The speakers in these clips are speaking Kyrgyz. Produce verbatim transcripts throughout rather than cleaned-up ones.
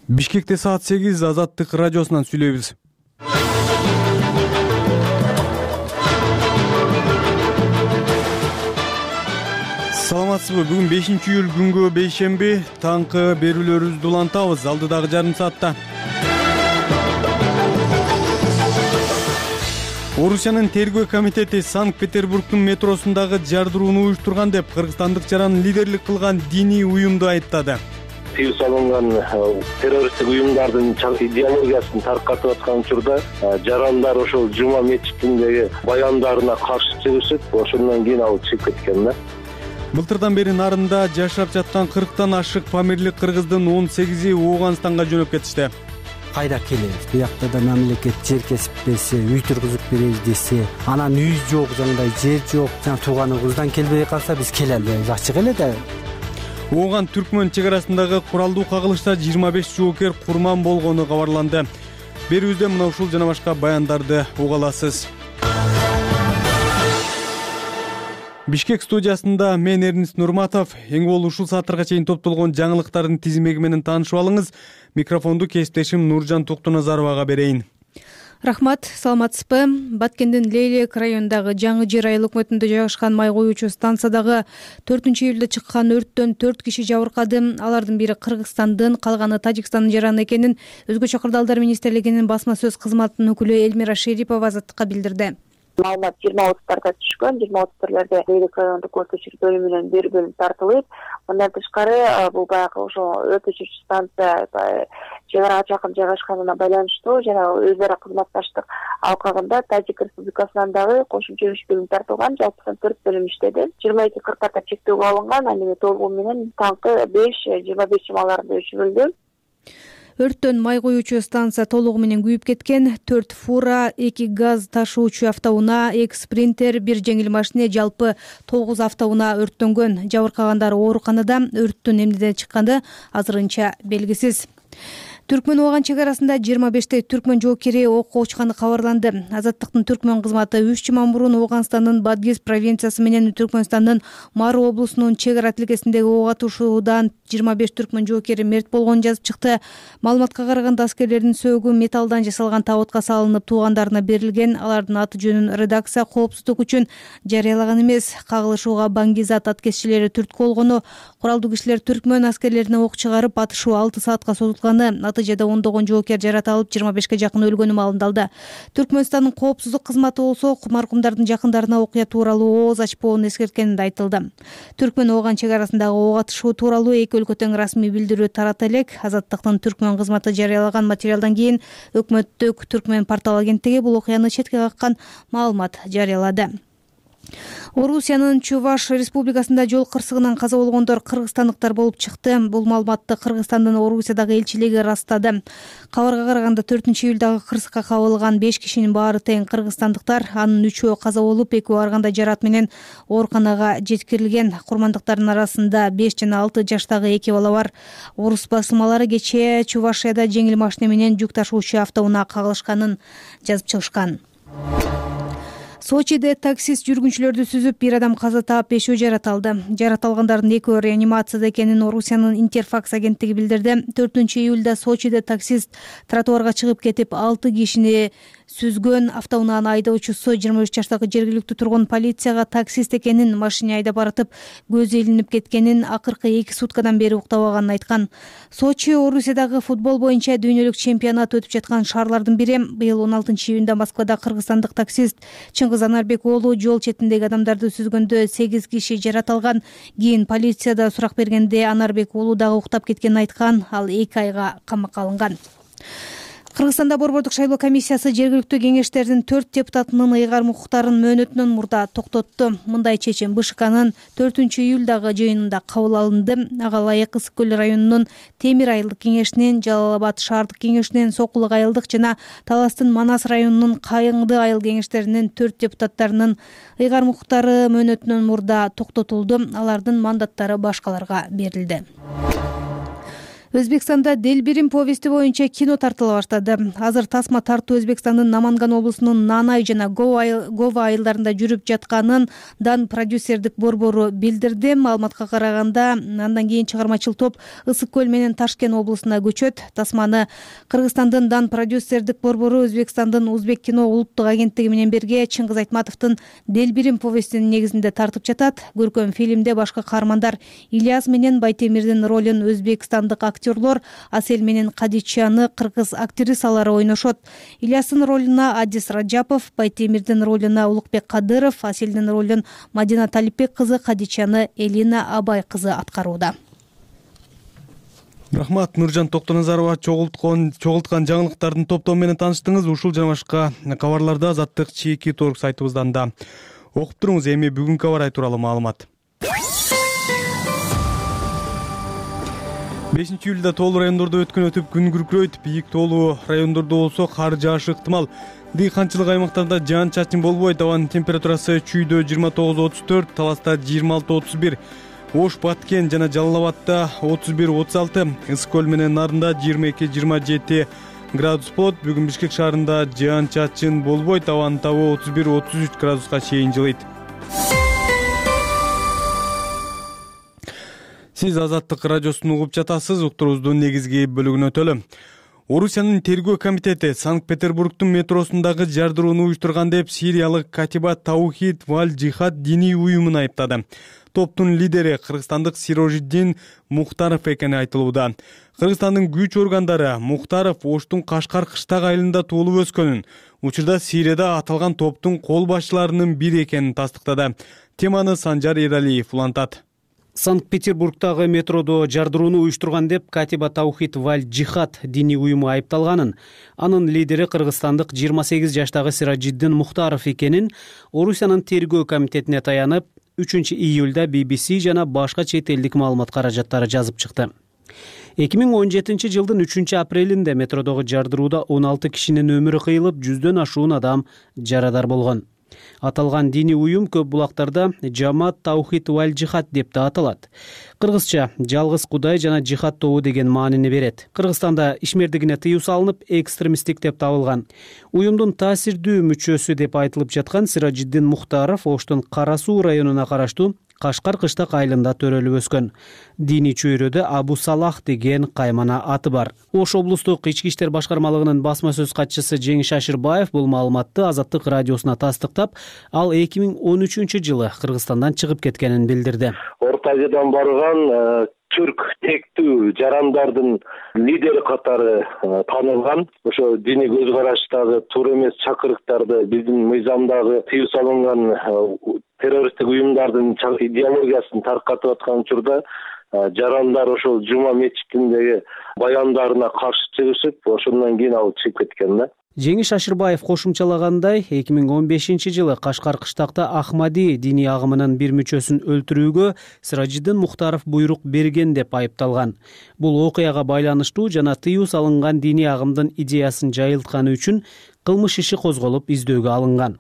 Бишкекте саат сегиз Азаттык радиосунан сүйлөйбүз. Саламатсызбы? Бүгүн бешинчи июль күнгө бейшемби. Таңкы берүүлөрүбүздү улантабыз алдыдагы жарым саатта. Орусиянын тергөө комитети Санкт-Петербургдун метросундагы жардырууну уюштурган деп кыргызстандык жаран лидерлик кылган диний уюмду айыптады. Тыюу салынган террористтик уюмдардын идеологиясын таркатып аткан учурда жарандар ошол жума мечитиндеги баяндарына каршы чыгышып, ошондон кийин ал чыгып кеткен да. Былтырдан бери нарында жашап жаткан кырктан ашык памирлик кыргыздын он сегизи Ооганстанга жөнөп кетишти. Кайда келебиз? Буякта да мамлекет жер кесип берсе, үй тургузуп беребиз десе, анан үй жок, жандай жер жок, жана тууганыбыздан келбей калса биз келе албайбыз, ачык эле да. Ооган Түркмөн чек арасындагы куралдуу кагылышта жыйырма беш жоокер курман болгону кабарланды. Берүүбүздө мына ушул жана башка баяндарды уга аласыз. Бишкек студиясында мен Эрнист Нурматов. Эң болуу ушул сааттарга чейин топтолгон жаңылыктардын тизмеги менен таанышып алыңыз. Микрофонду кесиптешим Нуржан Токтоназаровага берейин. Рахмат, саламатсызбы? Баткендин Лейлек районундагы Жаңы Жер айыл өкмөтүндө жайгашкан май коюучу станциядагы төртүнчү июлда чыккан өрттөн төрт киши жабыркады. Алардын бири Кыргызстандын, калганы Тажикстандын жараны экенин Өзгөчө кырдаалдар министрлигинин басма сөз кызматынын өкүлү Элмира Шерипова Азаттыкка билдирди. Маалымат жыйырма отуздарда түшкөн. жыйырма отуздарларда Лейлек райондук өрт өчүрүү бөлүмү менен бир бөлүм тартылып, мындан тышкары бул баягы ошо өрт өчүрүүчү станция чек арага жакын жайгашканына байланыштуу жана өз ара кызматташтык алкагында Тажик Республикасынан дагы кошумча үч бөлүм тартылган, жалпысынан төрт бөлүм иштеди. жыйырма эки кыркка чектөөгө алынган, анан толугу менен таңкы беш жыйырма беш чамаларында өчүрүлдү. Өрттөн май коюучу станция толугу менен күйүп кеткен. төрт фура, эки газ ташуучу автоунаа, эки спринтер, бир жеңил машине, жалпы тогуз автоунаа өрттөнгөн. Жабыркагандар ооруканада. Өрттүн эмнеден чыкканы азырынча белгисиз. Түркмөн Ооган чек арасында жыйырма бештей түркмөн жоокери окко учканы кабарланды. Азаттыктын түркмөн кызматы үч жуман мурун Ооганстандын Бадгиз провинциясы менен Түркмөнстандын Мару облусунун чек ара тилкесиндеги ок атышуудан жыйырма беш түркмөн жоокери мерт болгонун жазып чыкты. Маалыматка караганда аскерлердин сөөгү металлдан жасалган табытка салынып туугандарына берилген. Алардын аты жөнүн редакция коопсуздук үчүн жарыялаган эмес. Кагылышууга Баңгизат аткезчилери түрткү болгону, куралдуу кишилер түркмөн аскерлерине ок чыгарып, атышуу алты саатка созулганы, натыйжада ондогон жоокер жаратылып, жыйырма бешке жакын өлгөнү маалымдалды. Түркмөнстандын коопсуздук кызматы болсо маркумдардын жакындарына окуя тууралуу ооз ачпоонун эскерткенин айтылды. Түркмөн Ооган чек арасындагы ок атышуу тууралуу эки өлкө тең расмий билдирүү тарата элек. Азаттыктын түркмөн кызматы жарыялаган материалдан кийин өкмөттүк түркмөн портал агенттиги бул окуяны четке каккан маалымат жарыялады. Орусиянын Чуваш республикасында жол кырсыгынан каза болгондор кыргызстандыктар болуп чыкты. Бул маалыматты Кыргызстандын Орусиядагы элчилиги ырастады. Кабарга караганда төртүнчү июлдагы кырсыкка кабылган беш кишинин баары тең кыргызстандыктар, анын үчөө каза болуп, экөө арганда жарат менен ооруканага жеткирилген. Курмандыктардын арасында беш жана алты жаштагы эки бала бар. Орус басылмалары кечээ Чувашияда жеңил машина менен жүк ташуучу автоунаа кагылышканын жазып чыгышкан. Сочиде таксист жүргүнчүлөрдү сүзүп, бир адам каза таап, бешөө жараталды. Жараталгандардын экөө реанимацияда экенин Орусиянын Интерфакс агенттиги билдирди. төртүнчү июлда Сочиде таксист тротуарга чыгып кетип, алты кишини сүзгөн. Автоунаанын айдоочусу жыйырма үч жаштагы жергиликтүү тургун полицияга таксист экенин, машина айдап баратып көзү илинип кеткенин, акыркы эки суткадан бери уктабаганын айткан. Сочи Орусиядагы футбол боюнча дүйнөлүк чемпионат өтүп жаткан шаарлардын бири. Быйыл он алтынчы июнда Москвада кыргызстандык таксист Чыңгыз Анарбек уулу жол четиндеги адамдарды сүзгөндө сегиз киши жараталган. Кийин полицияда сурак бергенде Анарбек уулу дагы уктап кеткенин айткан. Ал эки айга камакка алынган. Кыргызстанда Борбордук шайлоо комиссиясы жергиликтүү кеңештердин төрт депутатынын ыйгарым укуктарын мөөнөтүнөн мурда токтотту. Мындай чечим БШКнын төртүнчү июлдагы жыйынында кабыл алынды. Ага ылайык Ысык көл районунун Темир айылдык кеңешинин, Жалал Абад шаардык кеңешинин, Сокулук айылдык жана Таластын Манас районунун Кайыңды айыл кеңештеринин төрт депутаттарынын ыйгарым укуктары мөөнөтүнөн мурда токтотулду. Алардын мандаттары башкаларга берилди. Өзбекстанда Делбирим повести боюнча кино тартыла баштады. Азыр тасма тартуу Өзбекстандын Наманган облусунун Нанай жана Гова айылдарында жүрүп жатканын дан продюсердик борбору билдирди. Маалыматка караганда, андан кийин чыгармачыл топ Ысык көл менен Ташкент облусуна көчөт. Тасманы Кыргызстандын дан продюсердик борбору Өзбекстандын Узбек кино улуттук агенттиги менен бирге Чыңгыз Айтматовдун Делбирим повестинин негизинде тартып жатат. Көркөм фильмде башка каармандар Ильяс менен Байтемирдин ролун өзбекстандык актерлор Асель менен Кадичаны кыргыз актрисалары ойношот. Ильястын ролуна Адис Раджапов, Байтемирдин ролуна Улукбек Кадыров, Аселдин ролун Мадина Талипбек кызы, Кадичаны Элина Абай кызы аткарууда. Рахмат, Нуржан Токтоназарова. Чогулткан чогулткан жаңылыктардын топтому менен тааныштыңыз. Ушул жана башка кабарларды Азаттык чеки торг сайтыбыздан да окуп туруңуз. Эми бүгүнкү кабар ай тууралуу маалымат. бешинчи июлда тоолуу райондордо өткөн өтүп күн күркүрөйт. Бийик тоолуу райондордо болсо кар жаашы ыктымал. Дыйканчылык аймактарда жаан чачын болбойт. Абанын температурасы Чүйдө жыйырма тогуз отуз төрт, Таласта жыйырма алты отуз бир, Ош, Баткен жана Жалал Абадта отуз бир отуз алты, Ысык көл менен Нарында жыйырма эки жыйырма жети градус болот. Бүгүн Бишкек шаарында жаан чачын болбойт. Абанын табы отуз бир отуз үч градуска чейин жылыйт. Сиз Азаттык радиосун угуп жатасыз. Уктуруубуздун негизги бөлүгүнө өтөлү. Орусиянын тергөө комитети Санкт-Петербургдун метросундагы жардырууну уюштурган деп сириялык Катиба Таухид валь Джихад диний уюмун айыптады. Топтун лидери кыргызстандык Сирожиддин Мухтаров экени айтылууда. Кыргызстандын күч органдары Мухтаров Оштун Кашкар кыштак айылында туулуп өскөнүн, учурда Сирияда аталган топтун кол башчыларынын бири экенин тастыктады. Теманы Санжар Эралиев улантат. Санкт-Петербургдагы метродо жардырууну уюштурган деп Катиба Таухид валь Джихад диний уюму айыпталганын, анын лидери кыргызстандык жыйырма сегиз жаштагы Сирожиддин Мухтаров экенин Орусиянын тергөө комитетине таянып, үчүнчү июлда би би си жана башка чет элдик маалымат каражаттары жазып чыкты. эки миң он жетинчи жылдын үчүнчү апрелинде метродогу жардырууда он алты кишинин өмүрү кыйылып, жүздөн ашуун адам жарадар болгон. Аталган диний уюм көп булактарда Жамаат Таухид валь Джихад деп да аталат. Кыргызча жалгыз Кудай жана Джихад тобу деген маанини берет. Кыргызстанда ишмердигине тыюу салынып, экстремисттик деп табылган. Уюмдун таасирдүү мүчөсү деп айтылып жаткан Сирожиддин Мухтаров Оштун Кара Суу районуна караштуу Кашкар кыштак айылында төрөлүп өскөн. Диний чөйрөдө Абу Салах деген каймана аты бар. Ош облустук ички иштер башкармалыгынын басма сөз катчысы Жеңиш Ашырбаев бул маалыматты Азаттык радиосуна тастыктап, ал эки миң он үчүнчү жылы Кыргызстандан чыгып кеткенин билдирди. Орто Азиядан барган түрк тектүү жарандардын лидери катары танылган. Ошо диний көз караштагы туура эмес чакырыктарды биздин мыйзамдагы тыюу салынган террористтик уюмдардын идеологиясын таркатып аткан учурда жарандар ошол жума мечитиндеги баяндарына каршы чыгышып, ошондон кийин ал чыгып кеткен да. Жеңиш Ашырбаев кошумчалагандай, эки миң он бешинчи жылы Кашкар кыштакта Ахмади диний агымынын бир мүчөсүн өлтүрүүгө Сирожиддин Мухтаров буйрук берген деп айыпталган. Бул окуяга байланыштуу жана тыюу салынган диний агымдын идеясын жайылтканы үчүн кылмыш иши козголуп издөөгө алынган.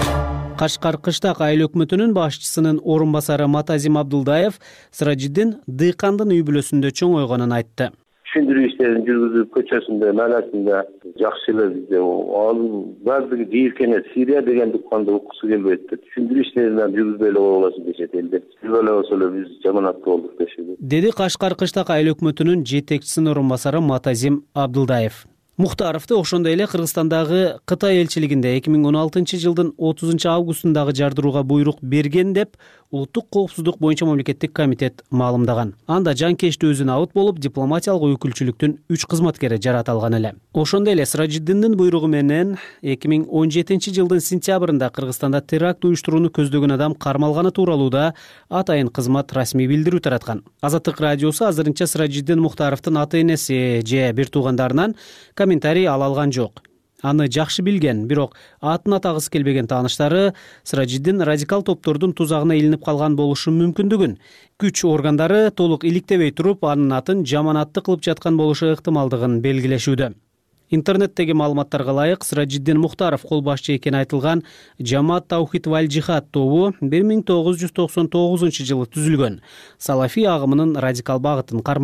Кашкар кыштак айыл өкмөтүнүн башчысынын орун басары Матазим Абдулдаев Сирожиддин дыйкандын үй бүлөсүндө чоңойгонун айтты. Түшүндүрүү иштерин жүргүзүп көчөсүндө, нааласында жакшы эле бизде. Анын баардыгы жийилкене Сирия деген дукканды уккусу келбейт деп. Түшүндүрүү иштерин жүргүзбөй эле коелосун дешет элде. Бир эле болсо эле биз жаманаттуу болдук дешет. Деди Кашкар кыштак айыл өкмөтүнүн жетекчисинин орун басары Матазим Абдулдаев. Мухтаровду ошондой эле Кыргызстандагы Кытай элчилигинде эки миң он алтынчы жылдын отузунчу августундагы жардырууга буйрук берген деп Улуттук коопсуздук боюнча мамлекеттик комитет маалымдаган. Анда жанкештүү өзүнө абыт болуп, дипломатиялык өкүлчүлүктүн үч кызматкери жаратылган эле. Ошондой эле Сирожиддиндин буйругу менен эки миң он жетинчи жылдын сентябрында Кыргызстанда теракт уюштурууну көздөгөн адам кармалганы тууралуу да атайын кызмат расмий билдирүү тараткан. Азаттык радиосу азырынча Сирожиддин Мухтаровдун ата-энеси же бир туугандарынан комментарий ала алган жок. Аны жакшы билген, бирок атын атагысы келбеген тааныштары Сирожиддин радикал топтордун тузагына илинип калган болушу мүмкүндүгүн, күч органдары толук иликтебей туруп, анын атын жаманатты кылып жаткан болушу ыктымалдыгын белгилешүүдө. Интернеттеги маалыматтарга ылайык, Сирожиддин Мухтаров кол башчы экени айтылган Жамаат Таухид валь Джихад тобу бир миң тогуз жүз токсон тогузунчу жылы түзүлгөн. Салафи агымынын радикал багытын карманат.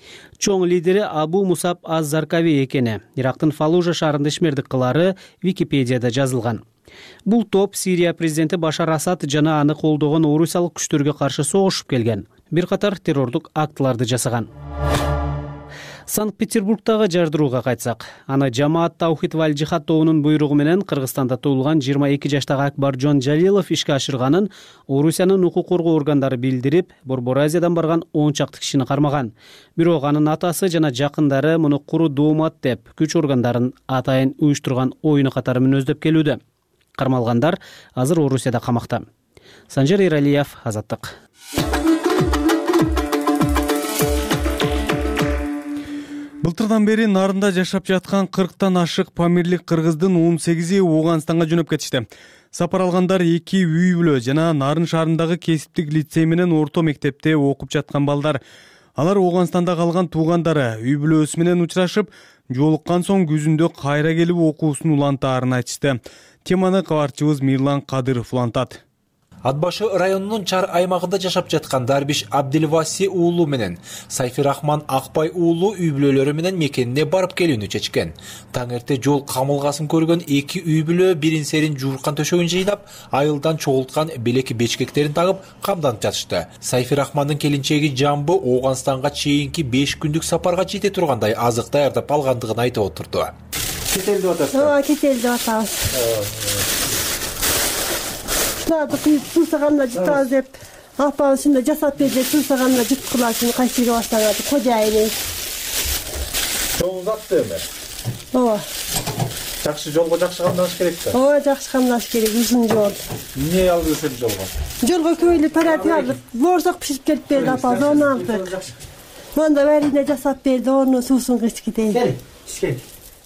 Чоң лидери Абу Мусаб аз-Заркави экени Ирактын Фаллужа шаарында ишмердик кылары Википедияда жазылган. Бул топ Сирия президенти Башар Асад жана аны колдогон орусиялык күчтөргө каршы согушуп келген. Бир катар террордук актыларды жасаган. Санкт-Петербургдагы жардырууга кайтсак, аны Жамаат Таухид валь Жихад тобунун буйругу менен Кыргызстанда туулган жыйырма эки жаштагы Акбаржон Жалилов ишке ашырганын Орусиянын укук коргоо органдары билдирип, Борбор Азиядан барган он чакты кишини кармаган. Бирок анын атасы жана жакындары муну куру доомат деп күч органдарын атайын уюштурган оюну катары мүнөздөп келүүдө. Кармалгандар азыр Орусияда камакта. Санжар Эралиев, Азаттык. Былтырдан бери нарында жашап жаткан кырктан ашык памирлик кыргыздын он сегизи Ооганстанга жөнөп кетишти. Сапар алгандар эки үй бүлө жана Нарын шаарындагы кесиптик лицей менен орто мектепте окуп жаткан балдар. Алар Ооганстанда калган туугандары үй бүлөсү менен учурашып, жолуккан соң күзүндө кайра келип окуусун улантаарын айтышты. Теманы кабарчыбыз Мирлан Кадыров улантат. Ат башы районунун чар аймагында жашап жаткан Дарбиш Абдилваси уулу менен Сайфирахман Акбай уулу үй бүлөлөрү менен мекенине барып келүүнү чечкен. Таң эрте жол камылгасын көргөн эки үй бүлө бирин серин жууркан төшөгүн жыйнап, айылдан чогулткан белеки бечкектерин тагып камданып жатышты. Сайфирахмандын келинчеги Жамбы Ооганстанга чейинки беш күндүк сапарга жете тургандай азык даярдап алгандыгын айтып отурду. Кетелди атасыз? Ооба, кетелди атабыз. Şunlarda tuzsağanla cıtaz hep ahbabı şimdi casap edecek tuzsağanla cıtkılar şimdi kaçırı başlanadı kocayını. Çoğunuz attı mı? Oba. Жақсы жолға жақсы қамдаш керек пе? Oba жақсы қамдаш керек uzun yol. Ne aldınız sen жолға? Жолға köylü parat aldık. Borsak pişip gelip verdi apaz onu aldık. Onda verine casap verdi onu susun kışkı değil. Gel, gel.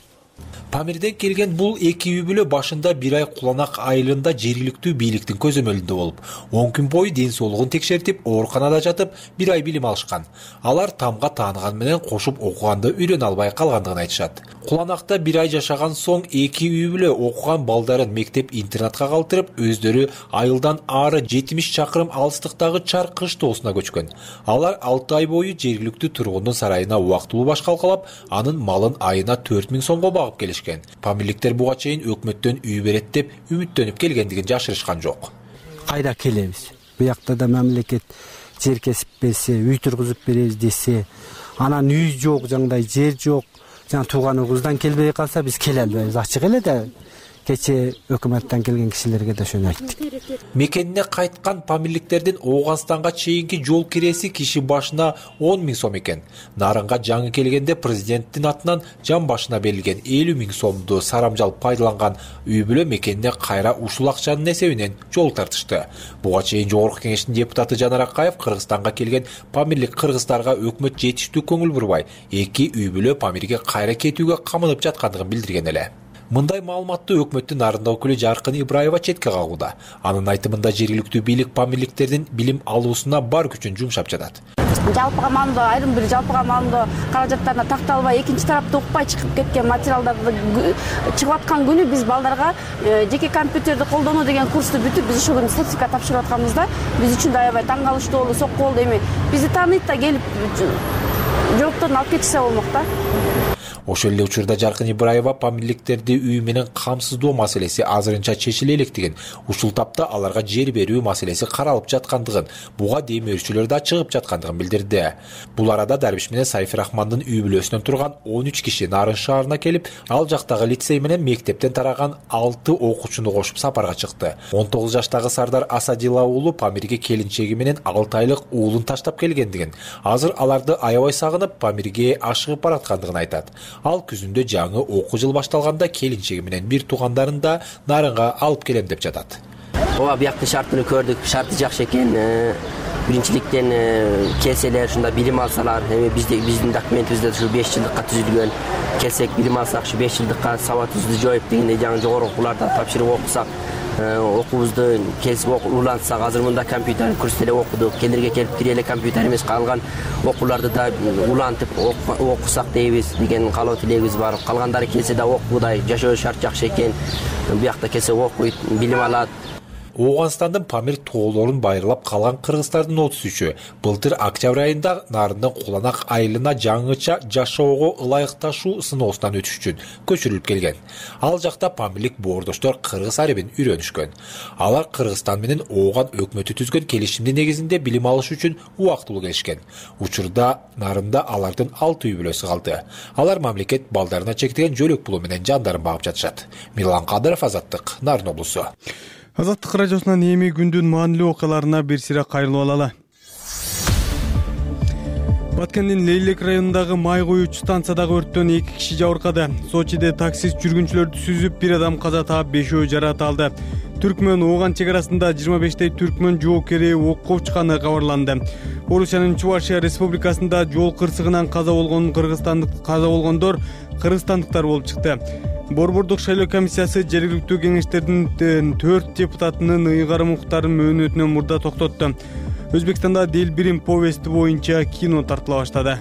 Памирден келген бул эки үй бүлө башында бир ай Куланак айылында жергиликтүү бийликтин көзөмөлүндө болуп, он күн бою ден соолугун текшертип, ооруканада жатып, бир ай билим алышкан. Алар тамга тааныган менен кошуп окуганды үйрөнө албай калгандыгын айтышат. Куланакта бир ай жашаган соң эки үй бүлө окуган балдарын мектеп-интернатка калтырып, өздөрү айылдан ары жетимиш чакырым алыстыктагы чар кыш тоосуна көчкөн. Алар алты ай бою жергиликтүү тургундун сарайына убактылуу баш калкалап, анын малын айына төрт миң сомго багып келишкен. Памирликтер буга чейин өкмөттөн үй берет деп үмүттөнүп келгендигин жашырышкан жок. Кайда келебиз? Буякта да мамлекет жер кесип берсе, үй тургузуп беребиз десе, анан үй жок, жандай жер жок, жана тууганыбыздан келбей калса биз келе албайбыз. Ачык эле да кече өкмөттөн келген кишилерге да ошону айттык. Мекенине кайткан памирликтердин Ооганстанга чейинки жол киреси киши башына он миң сом экен. Нарынга жаңы келгенде президенттин атынан жан башына берилген элүү миң сомду сарамжал пайдаланган үй бүлө мекенине кайра ушул акчанын эсебинен жол тартышты. Буга чейин Жогорку Кеңештин депутаты Жанар Акаев Кыргызстанга келген памирлик кыргыздарга өкмөт жетиштүү көңүл бурбай, эки үй бүлө памирге кайра кетүүгө камынып жаткандыгын билдирген эле. Мындай маалыматты өкмөттүн нарында өкүлү Жаркын Ибраева четке кагууда. Анын айтымында жергиликтүү бийлик памирликтердин билим алуусуна бар күчүн жумшап жатат. Жалпыга маалымдоо айрым бир жалпыга маалымдоо каражаттарына такталбай, экинчи тарапты укпай чыгып кеткен материалдарды чыгып аткан күнү биз балдарга жеке компьютерди колдонуу деген курсту бүтүп, биз ошол күнү сертификат тапшырып атканбызда, биз үчүн да аябай таң калыштуу болду, сокку болду. Эми бизди тааныйт да келип жоопторун алып кетишсе болмок да. Ошол эле учурда Жаркын Ибраева памирликтерди үй менен камсыздоо маселеси азырынча чечиле электигин, ушул тапта аларга жер берүү маселеси каралып жаткандыгын, буга демөөрчүлөр да чыгып жаткандыгын билдирди. Бул арада Дарбиш менен Сайфирахмандын үй бүлөсүнөн турган он үч киши Нарын шаарына келип, ал жактагы лицей менен мектептен тараган алты окуучуну кошуп сапарга чыкты. он тогуз жаштагы Сардар Асадила уулу памирге келинчеги менен алты айлык уулун таштап келгендигин, азыр аларды аябай сагынып памирге ашыгып бараткандыгын айтат. Ал күзүндө жаңы окуу жыл башталганда келинчеги менен бир туугандарын да Нарынга алып келем деп жатат. Ооба, бияктын шартын көрдүк, шарты жакшы экен. Биринчиликтен келселер, ушунда билим алсалар, эми бизде биздин документибизде ушу беш жылдыкка түзүлгөн. Келсек билим алсак, ушу беш жылдыкка сабатыбызды жоюп дегендей жаңы жогорку окууларда тапшырып окусак, окуубузду келип улантсак, азыр мында компьютер курс эле окудук. Кендирге келип кире эле компьютер эмес, калган окууларды да улантып окусак дейбиз деген каалоо тилегибиз бар. Калгандары келсе да окуудай, жашоо шарт жакшы экен. Буякта келсе окуйт, билим алат. Ооганстандын Памир тоолорун байырлап калган кыргыздардын отуз үчү былтыр октябрь айында нарындын Куланак айылына жаңыча жашоого ылайыкташуу сыноосунан өтүш үчүн көчүрүлүп келген. Ал жакта памирлик боордоштор кыргыз арабин үйрөнүшкөн. Алар Кыргызстан менен Ооган өкмөтү түзгөн келишимдин негизинде билим алыш үчүн убактылуу келишкен. Учурда нарында алардын алты үй бүлөсү калды. Алар мамлекет балдарына чектеген жөлөк пулу менен жандарын багып жатышат. Мирлан Кадыров, Азаттык, Нарын облусу. Азаттык радиосунан эми күндүн маанилүү окуяларына бир сыйра кайрылып алалы. Баткендин Лейлек районундагы май коюучу станциядагы өрттөн эки киши жабыркады. Сочиде таксист жүргүнчүлөрдү сүзүп, бир адам каза таап, бешөө жаракат алды. Түркмөн Ооган чек арасында жыйырма бештей түркмөн жоокери окко учканы кабарланды. Орусиянын Чувашия республикасында жол кырсыгынан каза болгон кыргызстандык каза болгондор кыргызстандыктар болуп чыкты. Борбордук шайлоо комиссиясы жергиликтүү кеңештердин төрт депутатынын ыйгарым укуктарын мөөнөтүнөн мурда токтотту. Өзбекстанда Дел бирим повести боюнча кино тартыла баштады.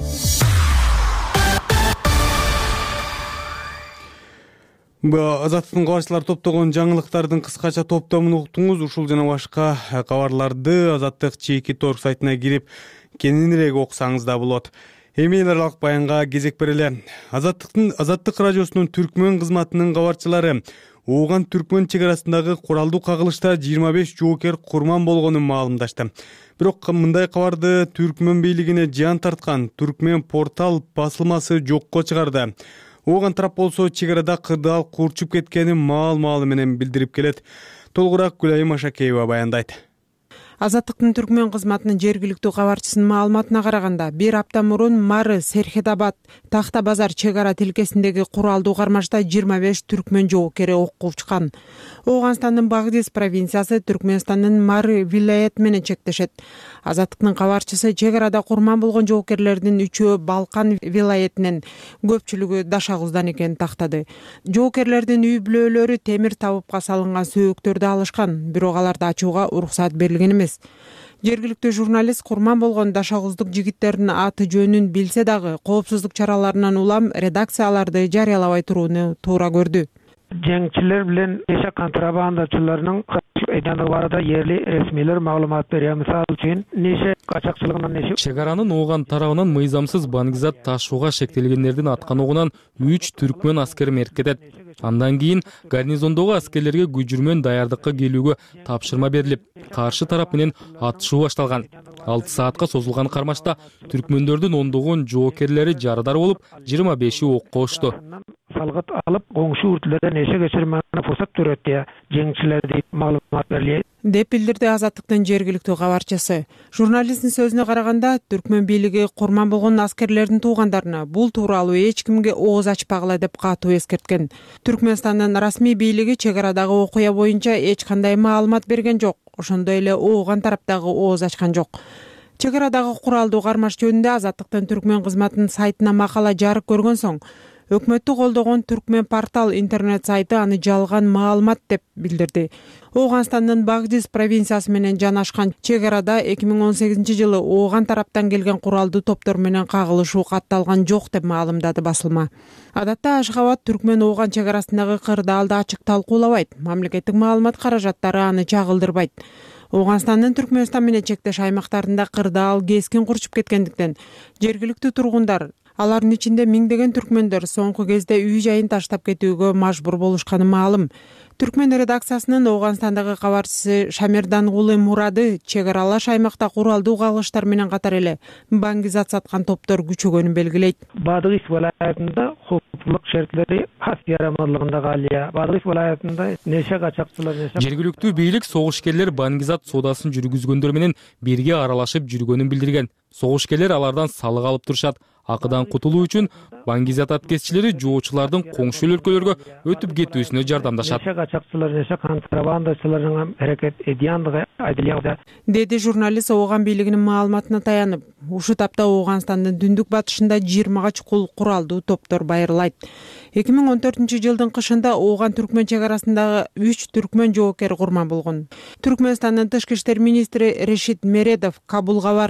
Азаттыктын кабарчылары топтогон жаңылыктардын кыскача топтомун уктуңуз. Ушул жана башка кабарларды Азаттык чеки торг сайтына кирип кененирээк окусаңыз да болот. Эми эл аралык баянга кезек берели. Азаттыктын Азаттык радиосунун түркмөн кызматынын кабарчылары Ооган түркмөн чек арасындагы куралдуу кагылышта жыйырма беш жоокер курман болгонун маалымдашты. Бирок мындай кабарды түркмөн бийлигине жан тарткан Түркмен портал басылмасы жокко чыгарды. Ооган тарап болсо чек арада кырдаал курчуп кеткенин маал-маалы менен билдирип келет. Толугураак Гүлайым Ашакеева баяндайт. Азаттыктын түркмөн кызматынын жергиликтүү кабарчысынын маалыматына караганда, бир апта мурун Мары, Серхедабад, Такта базар чек ара тилкесиндеги куралдуу кармашта жыйырма беш түркмөн жоокери окко учкан. Ооганстандын Багдис провинциясы Түркмөнстандын Мары вилаяты менен чектешет. Азаттыктын кабарчысы чек арада курман болгон жоокерлердин үчөө Балкан вилаятынан, көпчүлүгү Дашагуздан экенин тактады. Жоокерлердин үй бүлөлөрү темир табыпка салынган сөөктөрдү алышкан, бирок аларды ачууга уруксат берилген эмес. Жергиликтүү журналист курман болгон Дашагуздук жигиттердин аты жөнүн билсе дагы, коопсуздук чараларынан улам редакцияларды жарыялабай турууну туура көрдү. Жеңчилер менен эше контрабандачыларынын эданы барыда yerli resmiler маалымат берет. Мисалы үчүн неше качакчылыгынан неше чек аранын Ооган тарабынан мыйзамсыз баңгизат ташууга шектелгендердин атканугунан үч түркмөн аскери мерт кетет. Андан кийин гарнизондогу аскерлерге күжүрмөн даярдыкка келүүгө тапшырма берилип, каршы тарап менен атышуу башталган. алты саатка созулган кармашта түркмөндөрдүн ондогон жоокерлери жарыдар болуп, жыйырма беши окко учту. Салгыт алып, коңшу үртлөрдөн эше кечирмени фурсат төрөттү. Жеңчилер дейт маалымат берилет деп билдирди Азаттыктын жергиликтүү кабарчысы. Журналисттин сөзүнө караганда, түркмөн бийлиги курман болгон аскерлердин туугандарына бул тууралуу эч кимге ооз ачпагыла деп катуу эскерткен. Түркмөнстандын расмий бийлиги чек арадагы окуя боюнча эч кандай маалымат берген жок. Ошондой эле Ооган тараптагы ооз ачкан жок. Чек арадагы куралдуу кармаш жөнүндө Азаттыктын түркмөн кызматынын сайтына макала жарык көргөн соң, өкмөттү колдогон түркмөн портал интернет сайты аны жалган маалымат деп билдирди. Ооганстандын Багдис провинциясы менен жанашкан чек арада эки миң он сегизинчи жылы Ооган тараптан келген куралдуу топтор менен кагылышуу катталган жок деп маалымдады басылма. Адатта Ашгабад түркмөн Ооган чек арасындагы кырдаалды ачык талкуулабайт, мамлекеттик маалымат каражаттары аны чагылдырбайт. Ооганстандын Түркмөнстан менен чектеш аймактарында кырдаал кескин курчуп кеткендиктен жергиликтүү тургундар, алардын ичинде миңдеген түркмөндөр соңку кезде үй жайын таштап кетүүгө мажбур болушканы маалым. Түркмөн редакциясынын Ооганстандагы кабарчысы Шамердан Улы Мурады чек аралаш аймакта куралдуу кагылыштар менен катар эле баңгизат саткан топтор күчөгөнүн белгилейт. Бадыгыс вилаятында коопсуздук шертлери хас ярамарлыгында калыя. Бадыгыс вилаятында неше качакчылар неше жергиликтүү бийлик согушкерлер баңгизат соодасын жүргүзгөндөр менен бирге аралашып жүргөнүн билдирген. Согушкерлер алардан салык алып турушат. Акыдан кутулуу үчүн баңгизат аткезчилери жоочулардын коңшу өлкөлөргө өтүп кетүүсүнө жардамдашат. Неше качакчылар, неше контрабандачылардын аракет эдиандыгы айтылды, деди журналист Ооган бийлигинин маалыматына таянып. Ушу тапта Ооганстандын түндүк батышында жыйырмага чукул куралдуу топтор байырлайт. эки миң он төртүнчү жылдын кышында Ооган түркмөн чек арасындагы үч түркмөн жоокер курман болгон. Түркмөнстандын тышкы иштер министри Решит Мередов Кабулга барып,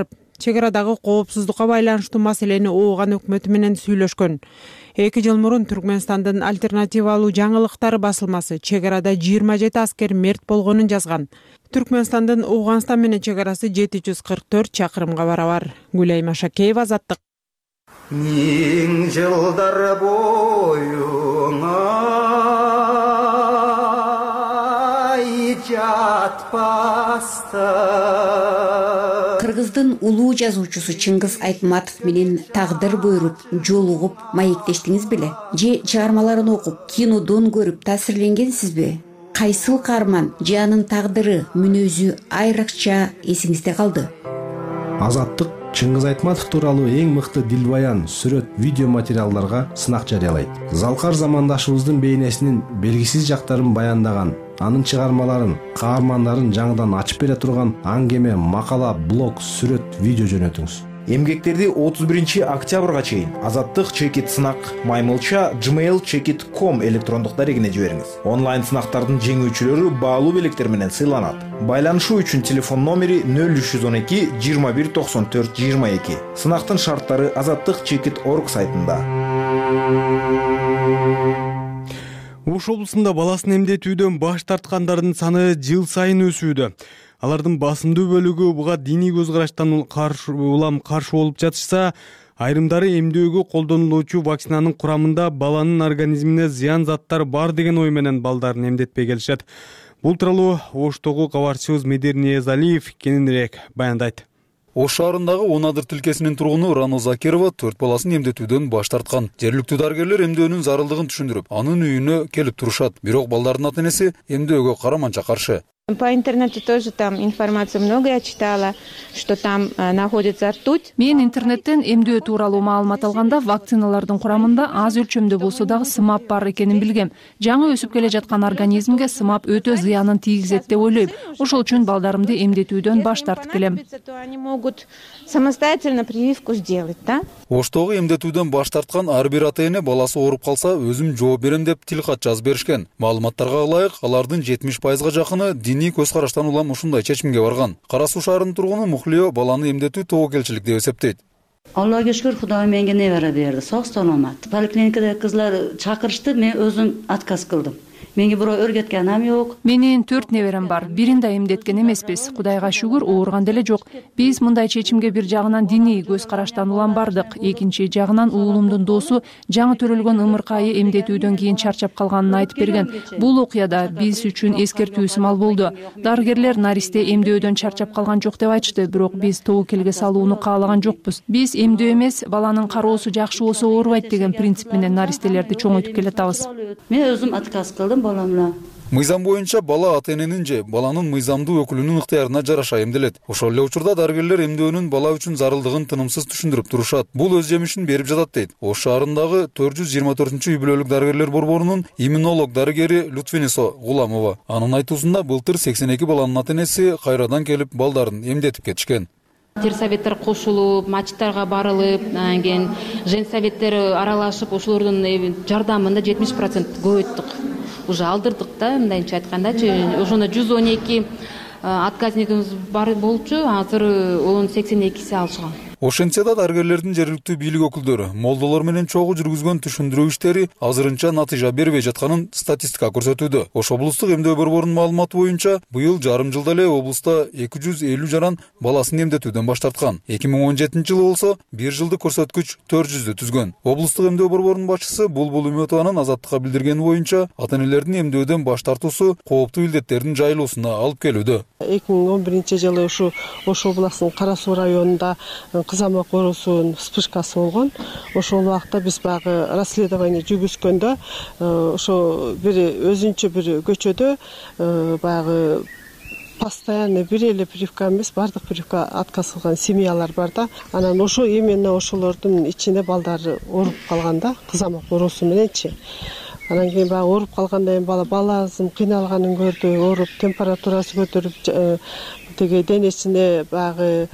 чек арадагы коопсуздукка байланыштуу маселени Ооган өкмөтү менен сүйлөшкөн. Эки жыл мурун Түркмөнстандын альтернативалуу жаңылыктары басылмасы чек арада жыйырма жети аскер мерт болгонун жазган. Түркмөнстандын Ооганстан менен чек арасы жети жүз кырк төрт чакырымга барабар. Гүлайым Ашакеева, Азаттык. Миң жылдар боюңа жатпаста. Кыргыздын улуу жазуучусу Чыңгыз Айтматов менен тагдыр буйруп, жолугуп, маектештиңиз беле? Же чыгармаларын окуп, кинодон көрүп таасирленгенсизби? Кайсыл каарман же анын тагдыры, мүнөзү айрыкча эсиңизде калды? Азаттык Чыңгыз Айтматов тууралуу эң мыкты дилбаян, сүрөт, видео материалдарга сынак жарыялайт. Залкар замандашыбыздын бейнесинин белгисиз жактарын баяндаган, анын чыгармаларын, каармандарын жаңыдан ачып бере турган аңгеме, макала, блог, сүрөт, видео жөнөтүңүз. Эмгектерди отуз биринчи октябрга чейин Азаттык чекит сынак маймылча gmail chekit точка com электрондук дарегине жибериңиз. Онлайн сынактардын жеңүүчүлөрү баалуу белектер менен сыйланат. Байланышуу үчүн телефон номери нөл үч жүз он эки жыйырма бир токсон төрт жыйырма эки. Сынактын шарттары азаттык чекит точка орг сайтында. Ош облусунда баласын эмдетүүдөн баш тарткандардын саны жыл сайын өсүүдө. Алардын басымдуу бөлүгү буга диний көз караштан каршы улам каршы болуп жатышса, айрымдары эмдөөгө колдонулуучу вакцинанын курамында баланын организмине зыян заттар бар деген ой менен балдарын эмдетпей келишет. Бул тууралуу Оштогу кабарчыбыз Медер Ниязалиев кененирээк баяндайт. Ош шаарындагы Онадыр тилкесинин тургуну Рано Закирова төрт баласын эмдетүүдөн баш тарткан. Жергиликтүү дарыгерлер эмдөөнүн зарылдыгын түшүндүрүп, анын үйүнө келип турушат. Бирок балдардын ата-энеси эмдөөгө караманча каршы. По интернету тоже там информацию много я читала, что там находится ртуть. Мен интернеттен эмдөө тууралуу маалымат алганда вакциналардын курамында аз өлчөмдө болсо дагы сымап бар экенин билгем. Жаңы өсүп келе жаткан организмге сымап өтө зыянын тийгизет деп ойлойм. Ошол үчүн балдарымды эмдетүүдөн баш тартып келем. Они могут самостоятельно прививку сделать, да? Оштогу эмдетүүдөн баш тарткан ар бир ата-эне баласы ооруп калса өзүм жооп берем деп тилкат жазып беришкен. Маалыматтарга ылайык, алардын жетимиш пайызга жакыны диний көз караштан улам ушундай чечимге барган. Кара Суу шаарынын тургуну Мухлио баланы эмдетүү тобокелчилик деп эсептейт. Аллага шүкүр, Кудай менге небере берди, сак саламат. Поликлиникада кызлар чакырышты, мен өзүм отказ кылдым. Менге бирөө өргөткөн ам жок. Менин төрт неберем бар. Бирин да эмдеткен эмеспиз. Кудайга шүгүр, ооруган деле жок. Биз мындай чечимге бир жагынан диний көз караштан улам бардык. Экинчи жагынан уулумдун досу жаңы төрөлгөн ымыркайы эмдетүүдөн кийин чарчап калганын айтып берген. Бул окуяда биз үчүн эскертүү сымал болду. Дарыгерлер наристе эмдөөдөн чарчап калган жок деп айтышты, бирок биз тобокелге салууну каалаган жокпуз. Биз эмдөө эмес, баланын кароосу жакшы болсо оорубайт деген принцип менен наристелерди чоңойтуп келатабыз. Мен өзүм отказ кылдым. Мыйзам боюнча бала ата-эненин же баланын мыйзамдуу өкүлүнүн ыктыярына жараша эмделет. Ошол эле учурда дарыгерлер эмдөөнүн бала үчүн зарылдыгын тынымсыз түшүндүрүп турушат. Бул өз жемишин берип жатат дейт. Ош шаарындагы төрт жүз жыйырма төртүнчү үй бүлөлүк дарыгерлер борборунун иммунолог дарыгери Лутфинисо Гуламова. Анын айтуусунда былтыр сексен эки баланын ата-энеси кайрадан келип балдарын эмдетип кетишкен. Терсоветтер кошулуп, мачыттарга барылып, анан кийин женсоветтер аралашып, ошолордун жардамында жетимиш процент көбөйттүк. Уже алдырдык да, мындайча айткандачы, ошондо жүз он эки отказникибиз бар болчу, азыр он сексен экиси алышкан. Ошентсе да дарыгерлердин жергиликтүү бийлик өкүлдөрү молдолор менен чогуу жүргүзгөн түшүндүрүү иштери азырынча натыйжа бербей жатканын статистика көрсөтүүдө. Ош облустук эмдөө борборунун маалыматы боюнча быйыл жарым жылда эле облуста эки жүз элүү жаран баласын эмдетүүдөн баш тарткан. эки миң он жетинчи жылы болсо бир жылдык көрсөткүч төрт жүздү түзгөн. Облустук эмдөө борборунун башчысы Булбул Үмөтованын Азаттыкка билдиргени боюнча ата-энелердин эмдөөдөн баш тартуусу кооптуу илдеттердин жайылуусуна алып келүүдө. эки миң он биринчи жылы ушу Ош областынын Кара Суу районунда кызамык оорусунун вспышкасы болгон. Ошол убакта биз багы расследование жүргүзгөндө ошо бир өзүнчө бир көчөдө багы постоянно бир эле прививка эмес, бардык прививка отказ кылган семьялар бар да. Анан ошо именно ошолордун ичинде балдары ооруп калган да, кызамык оорусу мененчи. Анан кийин баягы ооруп калгандан кийин бала баласым кыйналганын көрдү, ооруп, температурасы көтөрүп, теге денесине баягы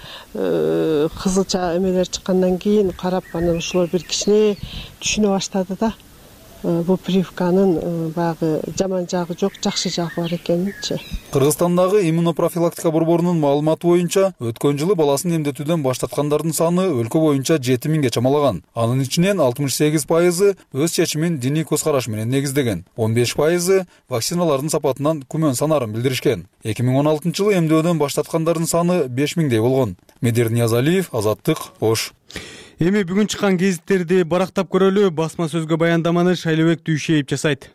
кызылча эмелер чыккандан кийин карап, анан ошолор бир кичине түшүнө баштады да. бул прививканын баягы жаман жагы жок, жакшы жагы бар экенинчи. Кыргызстандагы иммунопрофилактика борборунун маалыматы боюнча, өткөн жылы баласын эмдетүүдөн баштаткандардын саны өлкө боюнча жети миңге чамалаган. Анын ичинен алтымыш сегиз пайызы өз чечимин диний көз караш менен негиздеген. он беш пайызы вакциналардын сапатынан күмөн санарын билдиришкен. эки миң он алтынчы жылы эмдөөдөн баштаткандардын саны беш миңдей болгон. Медер Ниязалиев, Азаттык, Ош. Эми бүгүн чыккан гезиттерди барактап көрөлү. Басма сөзгө баяндаманы Шайлебек Дүйшеев жасайт.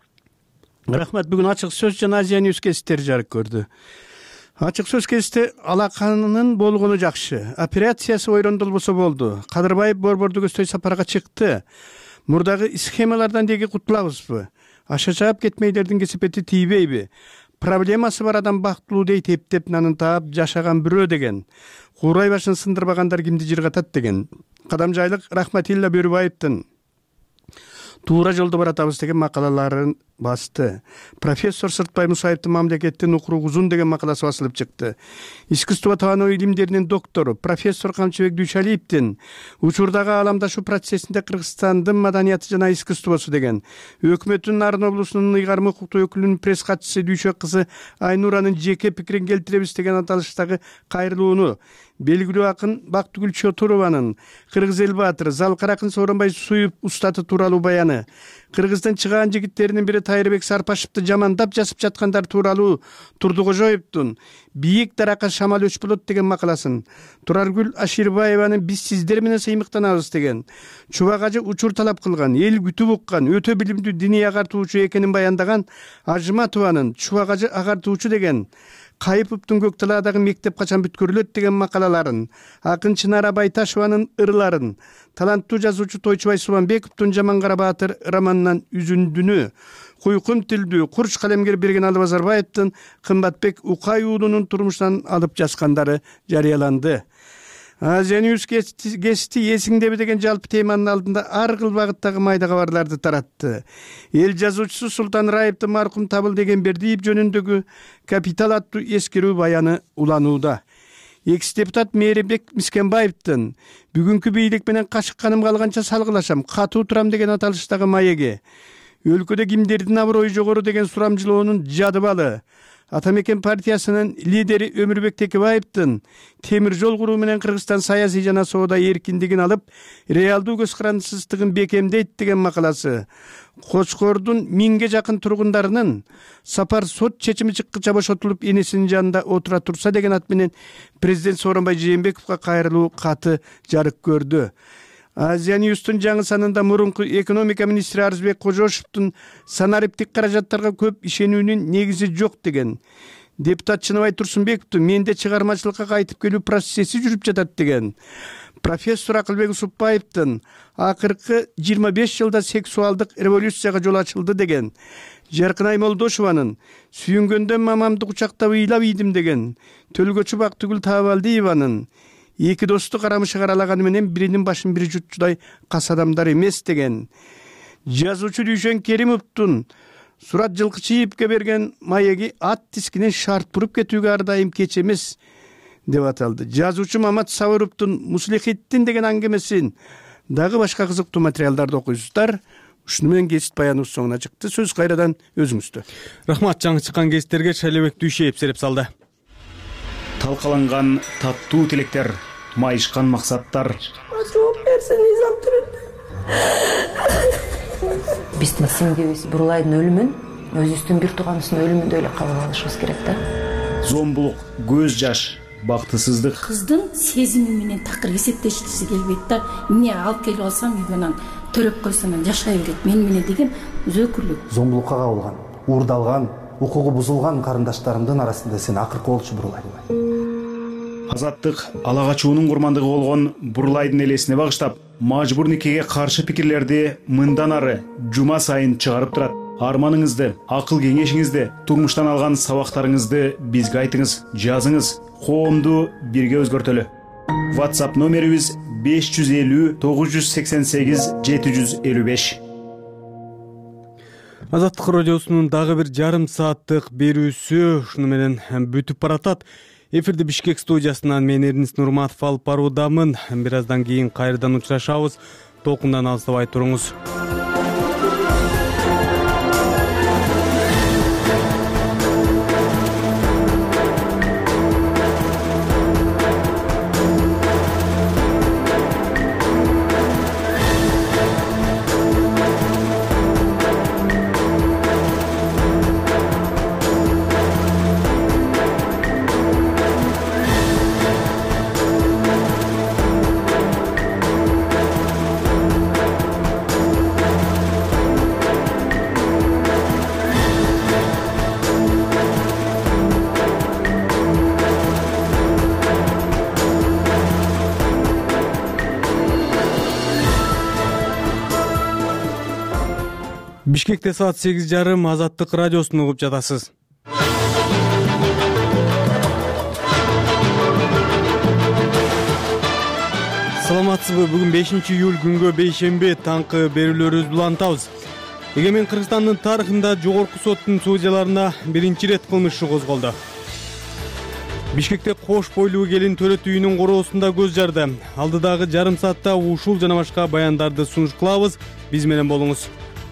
Рахмат. Бүгүн ачык сөз жана Азия Ньюс гезиттери жарык көрдү. Ачык сөз гезити алаканынын болгону жакшы. Операциясы ойрондолбосо болду. Кадырбаев борборду көздөй сапарга чыкты. Мурдагы схемалардан деги кутулабызбы? Аша чаап кетмейлердин кесепети тийбейби? Проблемасы бар адам бактылуу дейт, эптеп нанын таап жашаган бирөө деген. Куурай башын сындырбагандар кимди жыргатат деген. Кадамжайлык Рахматилла Бөрүбаевдин туура жолдо баратабыз деген макалаларын басты. Профессор Сыртбай Мусаевдин мамлекеттин укугузун деген макаласы басылып чыкты. Искусство таану илимдеринин доктору профессор Камчыбек Дүйшалиевдин учурдагы ааламдашуу процессинде Кыргызстандын маданияты жана искусствосу деген. Өкмөттүн Нарын облусунун ыйгарым укуктуу өкүлүнүн пресс катчысы Дүйшөк кызы Айнуранын жеке пикирин келтиребиз деген аталыштагы кайрылууну белгилүү акын Бактыгүл Чотурованын Кыргыз эл баатыры Залкар акын Сооронбай Суюп устаты тууралуу баяны, Кыргыздын чыгаан жигиттеринин бири Тайырбек Сарпашевди жамандап жазып жаткандар тууралуу Турдукожоевдун Бийик даракка шамал өч болот деген макаласын, Тураргүл Аширбаеванын Биз сиздер менен сыймыктанабыз деген, Чубак учур талап кылган, эл күтүп уккан, өтө билимдүү диний агартуучу экенин баяндаган Ажматованын Чубак агартуучу деген, Кайыповдун Көк талаадагы мектеп качан бүткөрүлөт деген макалаларын, акын Чынара Байташеванын Ырларын, таланттуу жазуучу Тойчубай Субанбековдун Жаман Кара Баатыр романынан Үзүндүнү, Куйкун тилдүү Курч калемгер Бергеналы Базарбаевдин Кымбатбек Укай уулунун турмушунан алып жазгандары жарыяланды. Азия Ньюс гезити эсиңдеби деген жалпы теманын алдында ар кыл багыттагы майда кабарларды таратты. Эл жазуучусу Султан Раевдин маркум Табылдегенбердиев жөнүндөгү Капитал аттуу эскерүү баяны уланууда. Экс-депутат Мээрибек Мискенбаевдин бүгүнкү бийлик менен кашыкканым калганча салгылашам, катуу турам деген аталыштагы маеги, өлкөдө кимдердин аброю жогору деген сурамжылоонун жадыбалы, Атамекен партиясынын лидери Өмүрбек Текебаевдин темир жол куруу менен Кыргызстан саясий жана соода эркиндигин алып, реалдуу көз карандысыздыгын бекемдейт деген макаласы, Кочкордун миңге жакын тургундарынын сапар сот чечими чыккыча бошотулуп энесинин жанында отура турса деген ат менен президент Сооронбай Жээнбековго кайрылуу каты жарык көрдү. Азия Ньюстун жаңы санында мурунку экономика министри Арызбек Кожошевдун санариптик каражаттарга көп ишенүүнүн негизи жок деген. Депутат Чыныбай Турсунбековдун менде чыгармачылыкка кайтып келүү процесси жүрүп жатат деген. Профессор Акылбек Усупбаевдин акыркы жыйырма беш жылда сексуалдык революцияга жол ачылды деген. Жаркынай Молдошеванын сүйүнгөндөн мамамды кучактап ыйлап ийдим деген. Төлгөчү Бактыгүл Таабалдиеванын эки досту карамышы каралаганы менен биринин башын бири жутчудай кас адамдар эмес деген. Жазуучу Дүйшөн Керимовдун Сурат Жылкычиевге берген маеги ат тискинен шарт буруп кетүүгө ар дайым кеч эмес деп аталды. Жазуучу Мамат Сабыровдун Муслихеттин деген аңгемесин дагы башка кызыктуу материалдарды окуйсуздар. Ушуну менен гезит баяныбыз соңуна чыкты. Сөз кайрадан өзүңүздө. Рахмат, жаңы чыккан гезиттерге Шайлебек Дүйшеев сереп салды. Талкаланган таттуу тилектер, майышкан максаттар. Жооп берсин, изам түрүндө. Биздин сиңдибиз Бурулайдын өлүмүн өзүбүздүн бир тууганыбыздын өлүмүндөй эле кабыл алышыбыз керек да. Зомбулук, көз жаш, бактысыздык. Кыздын сезими менен такыр эсептешкиси келбейт да. Эмне алып келип алсам үйгөнөн төрөп койсом жашай берет мен менен деген өзөкүрлүк. Зомбулукка кабылган, уурдалган, укугу бузулган карындаштарымдын арасында сен акыркы болчу Бурулай. Азаттык ала качуунун курмандыгы болгон Бурулайдын элесине багыштап, мажбур никеге каршы пикирлерди мындан ары жума сайын чыгарып турат. Арманыңызды, акыл кеңешиңизди, турмуштан алган сабактарыңызды бизге айтыңыз, жазыңыз, коомду бирге өзгөртөлү. WhatsApp номерибиз беш жүз элүү тогуз жүз сексен сегиз жети жүз элүү беш. Азаттык радиосунун дагы бир жарым сааттык берүүсү ушуну менен бүтүп баратат. Эфирди Бишкек студиясынан мен Эрнис Нурматов алып баруудамын. Бир аздан кийин кайрадан учурашабыз. Толкундан алыстабай туруңуз. Бишкекте саат сегиз жарым Азаттык радиосун угуп жатасыз. Саламатсызбы? Бүгүн бешинчи июль күнгө бейшемби таңкы берүүлөрүбүздү улантабыз. Эгемен Кыргызстандын тарыхында жогорку соттун судьяларына биринчи ирет кылмыш иши козголду. Бишкекте кош бойлуу келин төрөт үйүнүн короосунда көз жарды. Алдыдагы жарым саатта ушул жана башка баяндарды сунуш кылабыз. Биз менен болуңуз.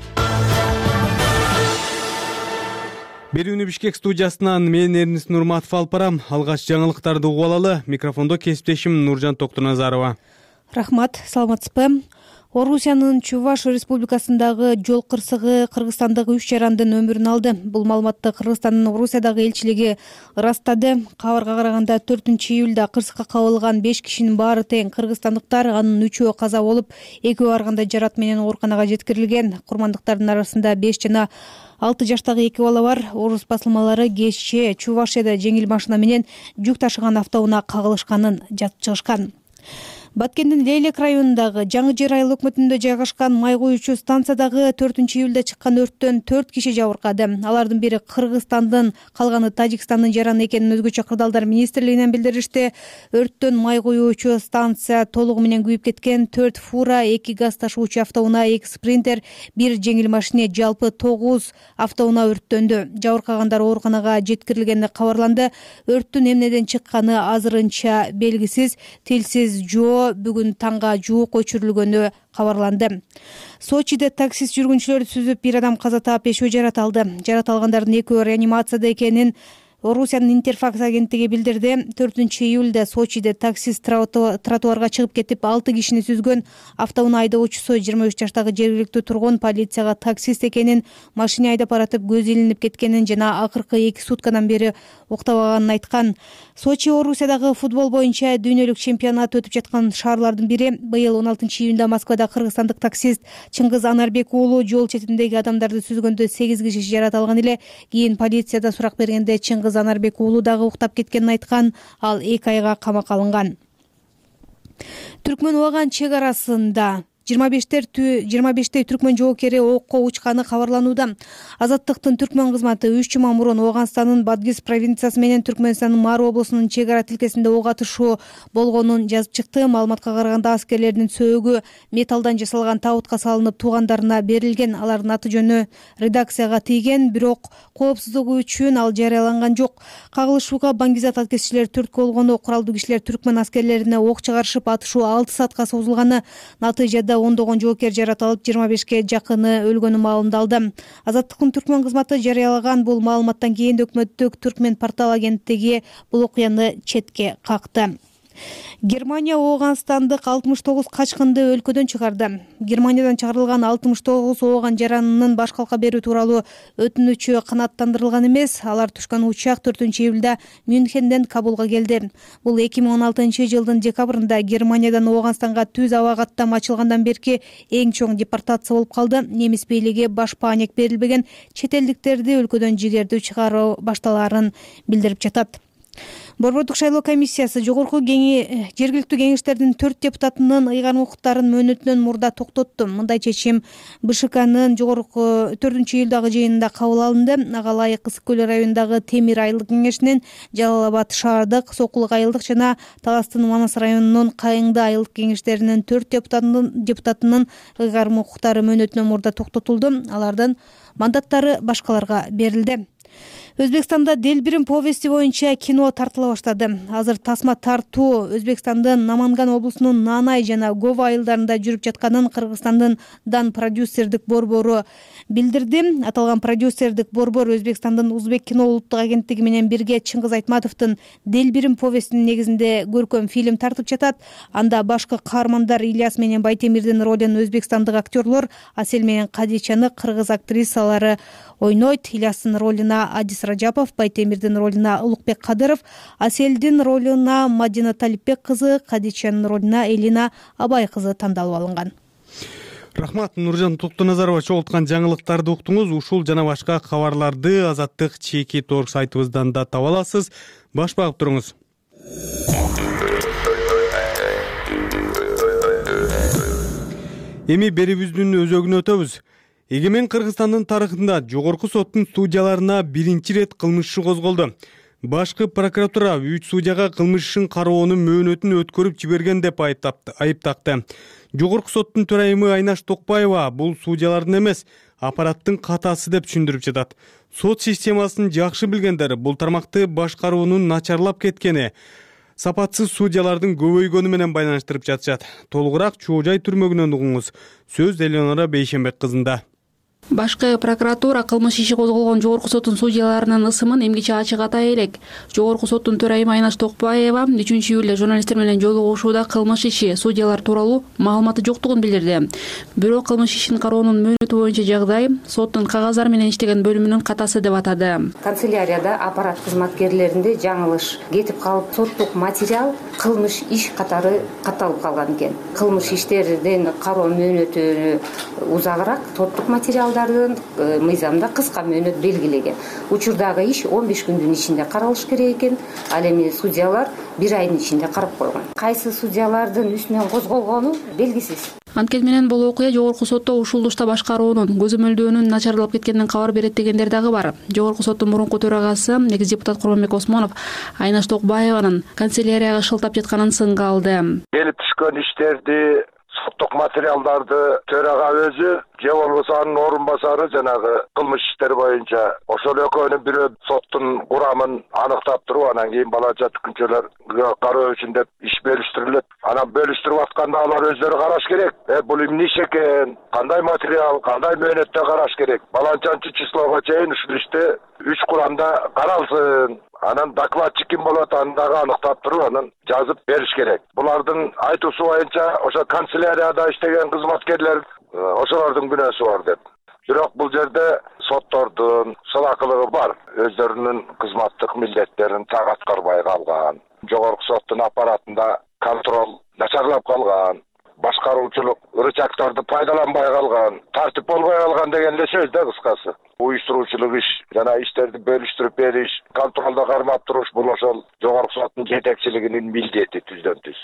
Берүүнү Бишкек студиясынан мен Эрнис Нурматов алып барам. Алгач жаңылыктарды угуп алалы. Микрофондо кесиптешим Нуржан Токтоназарова. Рахмат, саламатсызбы? Орусиянын Чуваш республикасындагы жол кырсыгы Кыргызстандагы үч жарандын өмүрүн алды. Бул маалыматты Кыргызстандын Орусиядагы элчилиги ырастады. Кабарга караганда төртүнчү июлда кырсыкка кабылган беш кишинин баары тең кыргызстандыктар, анын үчөө каза болуп, экөө ар кандай жарат менен ооруканага жеткирилген. Курмандыктардын арасында беш жана алты жаштагы эки бала бар. Орус басылмалары кечээ Чувашияда жеңил машина менен жүк ташыган автоунаа кагылышканын жазып чыгышкан. Баткендин Лейлек районундагы Жаңы Жер айыл өкмөтүндө жайгашкан май куючу станциядагы төртүнчү июлда чыккан өрттөн төрт киши жабыркады. Алардын бири Кыргызстандын, калганы Тажикстандын жараны экенин өзгөчө кырдаалдар министрлигинен билдиришти. Өрттөн май куючу станция толугу менен күйүп кеткен. төрт фура, эки газ ташуучу автоунаа, эки спринтер, бир жеңил машине, жалпы тогуз автоунаа өрттөндү. Жабыркагандар ооруканага жеткирилгени кабарланды. Өрттүн эмнеден чыкканы азырынча белгисиз. Тилсиз жоо бүгүн таңга жуук өчүрүлгөнү кабарланды. Сочиде таксист жүргүнчүлөрдү сүзүп бир адам каза таап, бешөө жарат алды. Жарат алгандардын экөө реанимацияда экенин Орусиянын Интерфакс агенттиги билдирди. төртүнчү июлда Сочиде таксист тротуарга чыгып кетип, алты кишини сүзгөн. Автоунаа айдоочусу жыйырма үч жаштагы жергиликтүү тургун полицияга таксист экенин, машина айдап баратып көз илинип кеткенин жана акыркы эки суткадан бери уктабаганын айткан. Сочи Орусиядагы футбол боюнча дүйнөлүк чемпионат өтүп жаткан шаарлардын бири. Быйыл он алтынчы июнда Москвада кыргызстандык таксист Чыңгыз Анарбек уулу жол четиндеги адамдарды сүзгөндө сегиз киши жарат алган эле. Кийин полицияда сурак бергенде Чыңгыз Анарбек уулу дагы уктап кеткенин айткан. Ал эки айга камакка алынган. Түркмөн Ооган чек арасында жыйырма бештей түркмөн жоокери окко учканы кабарланууда. Азаттыктын түркмөн кызматы үч жума мурун Ооганстандын Бадгиз провинциясы менен Түркмөнстандын Мары облусунун чек ара тилкесинде ок атышуу болгонун жазып чыкты. Маалыматка караганда аскерлердин сөөгү металлдан жасалган табутка салынып туугандарына берилген. Алардын аты жөнү редакцияга тийген, бирок коопсуздугу үчүн ал жарыяланган жок. Кагылышууга баңгизат аткезчилер түрткү болгону, куралдуу кишилер түркмөн аскерлерине ок чыгарышып, атышуу алты саатка созулганы, натыйжада ондогон жоокер жарат алып, жыйырма бешке жакыны өлгөнү маалымдалды. Азаттыктын түркмөн кызматы жарыялаган бул маалыматтан кийин өкмөттүк түркмөн портал агенттиги бул окуяны четке какты. Германия Ооганстандык алтымыш тогуз качкынды өлкөдөн чыгарды. Германиядан чыгарылган алтымыш тогуз ооган жаранынын баш калка берүү тууралуу өтүнүчү канааттандырылган эмес. Алар түшкөн учак төртүнчү июлда Мюнхенден Кабулга келди. Бул эки миң он алтынчы жылдын декабрында Германиядан Ооганстанга түз аба каттам ачылгандан берки эң чоң депортация болуп калды. Немис бийлиги баш пааник берилбеген чет элдиктерди өлкөдөн жигердүү чыгаруу башталаарын билдирип жатат. Борбордук шайлоо комиссиясы жогорку кеңи жергиликтүү кеңештердин төрт депутатынын ыйгарым укуктарын мөөнөтүнөн мурда токтотту. Мындай чечим БШКнын жогорку төртүнчү июлдагы жыйынында кабыл алынды. Ага ылайык Ысык көл районундагы Темир айылдык кеңешинин, Жалал Абад шаардык, Сокулук айылдык жана Таластын Манас районунун Кайыңды айылдык кеңештеринин төрт депутатынын депутатынын ыйгарым укуктары мөөнөтүнөн мурда токтотулду. Алардын мандаттары башкаларга берилди. Өзбекстанда Делбирим повести боюнча кино тартыла баштады. Азыр тасма тартуу Өзбекстандын Наманган облусунун Нанай жана Гова айылдарында жүрүп жатканын Кыргызстандын Дан продюсердик борбору билдирди. Аталган продюсердик борбор Өзбекстандын Узбек кино улуттук агенттиги менен бирге Чыңгыз Айтматовдун Делбирим повестинин негизинде көркөм фильм тартып жатат. Анда башкы каармандар Ильяс менен Байтемирдин ролун өзбекстандык актерлор Асель менен Кадичаны кыргыз актрисалары ойнойт. Ильястын ролуна Адис Раджапов, Байтемирдин ролуна Улукбек Кадыров, Аселдин ролуна Мадина Талипбек кызы, Кадичанын ролуна Элина Абай кызы тандалып алынган. Рахмат, Нуржан Токтоназарова. Чогулткан жаңылыктарды уктуңуз. Ушул жана башка кабарларды Азаттык чеки торг сайтыбыздан да таба аласыз. Баш багып туруңуз. Эми берүүбүздүн өзөгүнө өтөбүз. Эгемен Кыргызстандын тарыхында жогорку соттун судьяларына биринчи ирет кылмыш иши козголду. Башкы прокуратура үч судьяга кылмыш ишин кароонун мөөнөтүн өткөрүп жиберген деп айыптакты. Жогорку соттун төрайымы Айнаш Токпаева бул судьялардын эмес, аппараттын катасы деп түшүндүрүп жатат. Сот системасын жакшы билгендер бул тармакты башкаруунун начарлап кеткени, сапатсыз судьялардын көбөйгөнү менен байланыштырып жатышат. Толугураак Чоо Жай түрмөгүнөн угуңуз. Сөз Элеонора Бейшенбек кызында. Башкы прокуратура кылмыш иши козголгон жогорку соттун судьяларынын ысымын эмгиче ачык атай элек. Жогорку соттун төрайымы Айнаш Токпаева үчүнчү июлда журналисттер менен жолугушууда кылмыш иши судьялар тууралуу маалыматы жоктугун билдирди. Бирок кылмыш ишин кароонун мөөнөтү боюнча жагдай соттун кагаздар менен иштеген бөлүмүнүн катасы деп атады. Канцелярияда аппарат кызматкерлеринде жаңылыш кетип калып, соттук материал кылмыш иш катары катталып калган экен. Кылмыш иштерден кароо мөөнөтү узагыраак, соттук материал мыйзамда кыска мөөнөт белгилеген. Учурдагы иш он беш күндүн ичинде каралыш керек экен. Ал эми судьялар бир айдын ичинде карап койгон. Кайсы судьялардын үстүнөн козголгону белгисиз. Анткени менен бул окуя жогорку сотто ушулдушта башкаруунун көзөмөлдөөнүн начарлап кеткенинен кабар берет дегендер дагы бар. Жогорку соттун мурунку төрагасы, экс депутат Курманбек Осмонов Айнаш Токбаеванын канцелярияга шылтап жатканын сынга алды. Келип түшкөн иштерди, соттук материалдарды төрага өзү же болбосо анын орун басары жанагы кылмыш иштер боюнча ошол экөөнүн бирөө соттун курамын аныктап туруп, анан кийин бала жаткынчылар кароо үчүн деп иш бөлүштүрүлөт. Анан бөлүштүрүп атканда алар өздөрү караш керек. Э бул эмне иш экен, кандай материал, кандай мөөнөттө караш керек. Баланчанчы числого чейин ушул иште үч курамда каралсын. Анан докладчы ким болот, аны дагы аныктап туруп, анан жазып бериш керек. Булардын айтуусу боюнча ошо канцелярияда иштеген кызматкерлер ошолордун күнөөсү бар деп. Бирок бул жерде соттордун салакылыгы бар. Өздөрүнүн кызматтык милдеттерин так аткарбай калган. Жогорку соттун аппаратында контроль начарлап калган. Башкаруучулук рычагтарды пайдаланбай калган, тартип болбой калган деген эле сөз да кыскасы. Уюштуруучулук иш, жана иштерди бөлүштүрүп бериш, контролдо кармап туруш бул ошол жогорку соттун жетекчилигинин милдети түздөн түз.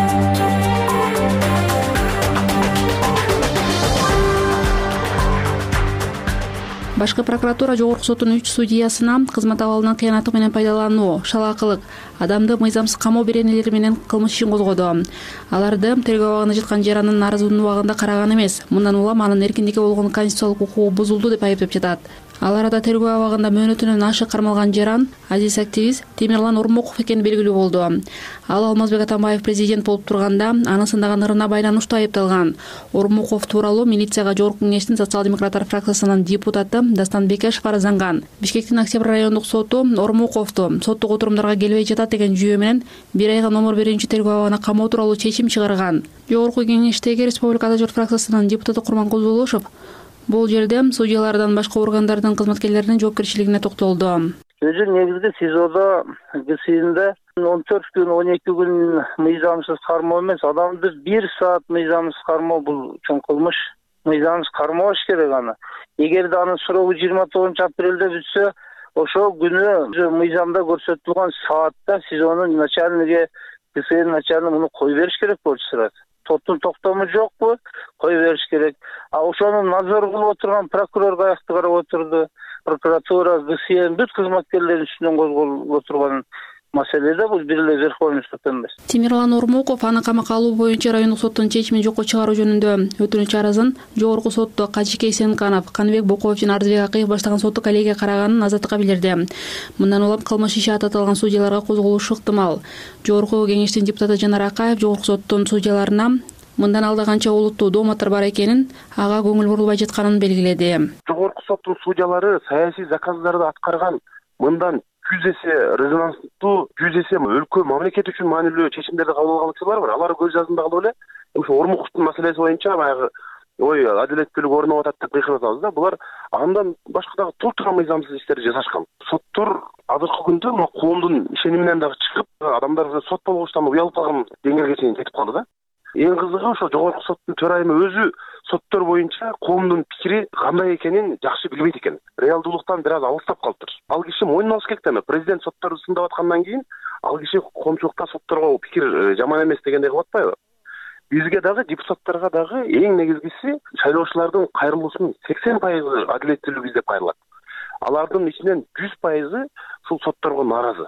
Башкы прокуратура жогорку соттун үч судьясына кызмат абалынан кыянаттык менен пайдалануу, шалаакылык, адамды мыйзамсыз камоо беренелери менен кылмыш ишин козгоду. Аларды тергөө абагында жаткан жарандын нарызын убагында караган эмес. Мындан улам анын эркиндикке болгон конституциялык укугу бузулду деп айыптап жатат. Ал арада тергөө абагында мөөнөтүнөн ашык кармалган жаран, азиз активист Темирлан Ормуков экени белгилүү болду. Ал Алмазбек Атамбаев президент болуп турганда анын сындаган ырына байланыштуу айыпталган. Ормуков тууралуу милицияга Жогорку кеңештин социал-демократтар фракциясынын депутаты Дастан Бекешев арызанган. Бишкектин Октябрь райондук соту Ормуковду соттук отурумдарга келбей жатат деген жүйө менен бир айга номер биринчи тергөө абагына камоо тууралуу чечим чыгарган. Жогорку кеңештеги Республикада Журт фракциясынын депутаты Курманкулов бул жерде судьялардан башка органдардын кызматкерлеринин жоопкерчилигине токтолду. Өзү негизги СИЗОдо ГСИнде он төрт күн, он эки күн мыйзамсыз кармоо эмес, адамды бир саат мыйзамсыз кармоо бул чоң кылмыш. Мыйзамсыз кармоош керек аны. Эгерде анын срогу жыйырма тогузунчу апрелде бүтсө, ошол күнү мыйзамда көрсөтүлгөн саатта СИЗОнун начальниги, ГСИнин начальниги муну кое бериш керек болчу сурат. Соттун токтому жокпу? Кое бериш керек. А ошону назор кылып отурган прокурор каякты карап отурду. Прокуратура, ГСИ бүт кызматкерлердин үстүнөн козголуп отурган маселеде бул бир эле Верховный сот эмес. Темирлан Ормуков аны камакка алуу боюнча райондук соттун чечимин жокко чыгаруу жөнүндө өтүнүч арызын Жогорку сотто Кажикей Сенканов, Каныбек Бокоев жана Арзбек Акыев баштаган соттук коллегия караганын азаттыкка билдирди. Мындан улам кылмыш иши ататылган судьяларга козголушу ыктымал. Жогорку кеңештин депутаты Жанар Акаев Жогорку соттун судьяларына мындан алда канча олуттуу дооматтар бар экенин, ага көңүл бурулбай жатканын белгиледи. Жогорку соттун судьялары саясий заказдарды аткарган, мындан жүз эсе резонанстуу, жүз эсе өлкө мамлекет үчүн маанилүү чечимдерди кабыл алган кишилер бар. Алар көз жаздында калып эле ошо Ормуковдун маселеси боюнча баягы ой адилеттүүлүк орноп атат деп кыйкырып атабыз да. Булар андан башка дагы толтура мыйзамсыз иштерди жасашкан. Соттор азыркы күндө мына коомдун ишениминен дагы чыгып, адамдар сот болгучтан уялып калган деңгээлге чейин жетип калды да. Эң кызыгы ошо Жогорку соттун төрайымы өзү соттор боюнча коомдун пикири кандай экенин жакшы билбейт экен. Реалдуулуктан бир аз алыстап калыптыр. Ал киши мойнуна алыш керек да. Президент сотторду сындап аткандан кийин ал киши коомчулукта сотторго пикир жаман эмес дегендей кылып атпайбы? бизге дагы депутаттарга дагы эң негизгиси шайлоочулардын кайрылуусунун сексен пайызы адилеттүүлүк издеп кайрылат. Алардын ичинен жүз пайызы ушул сотторго нааразы.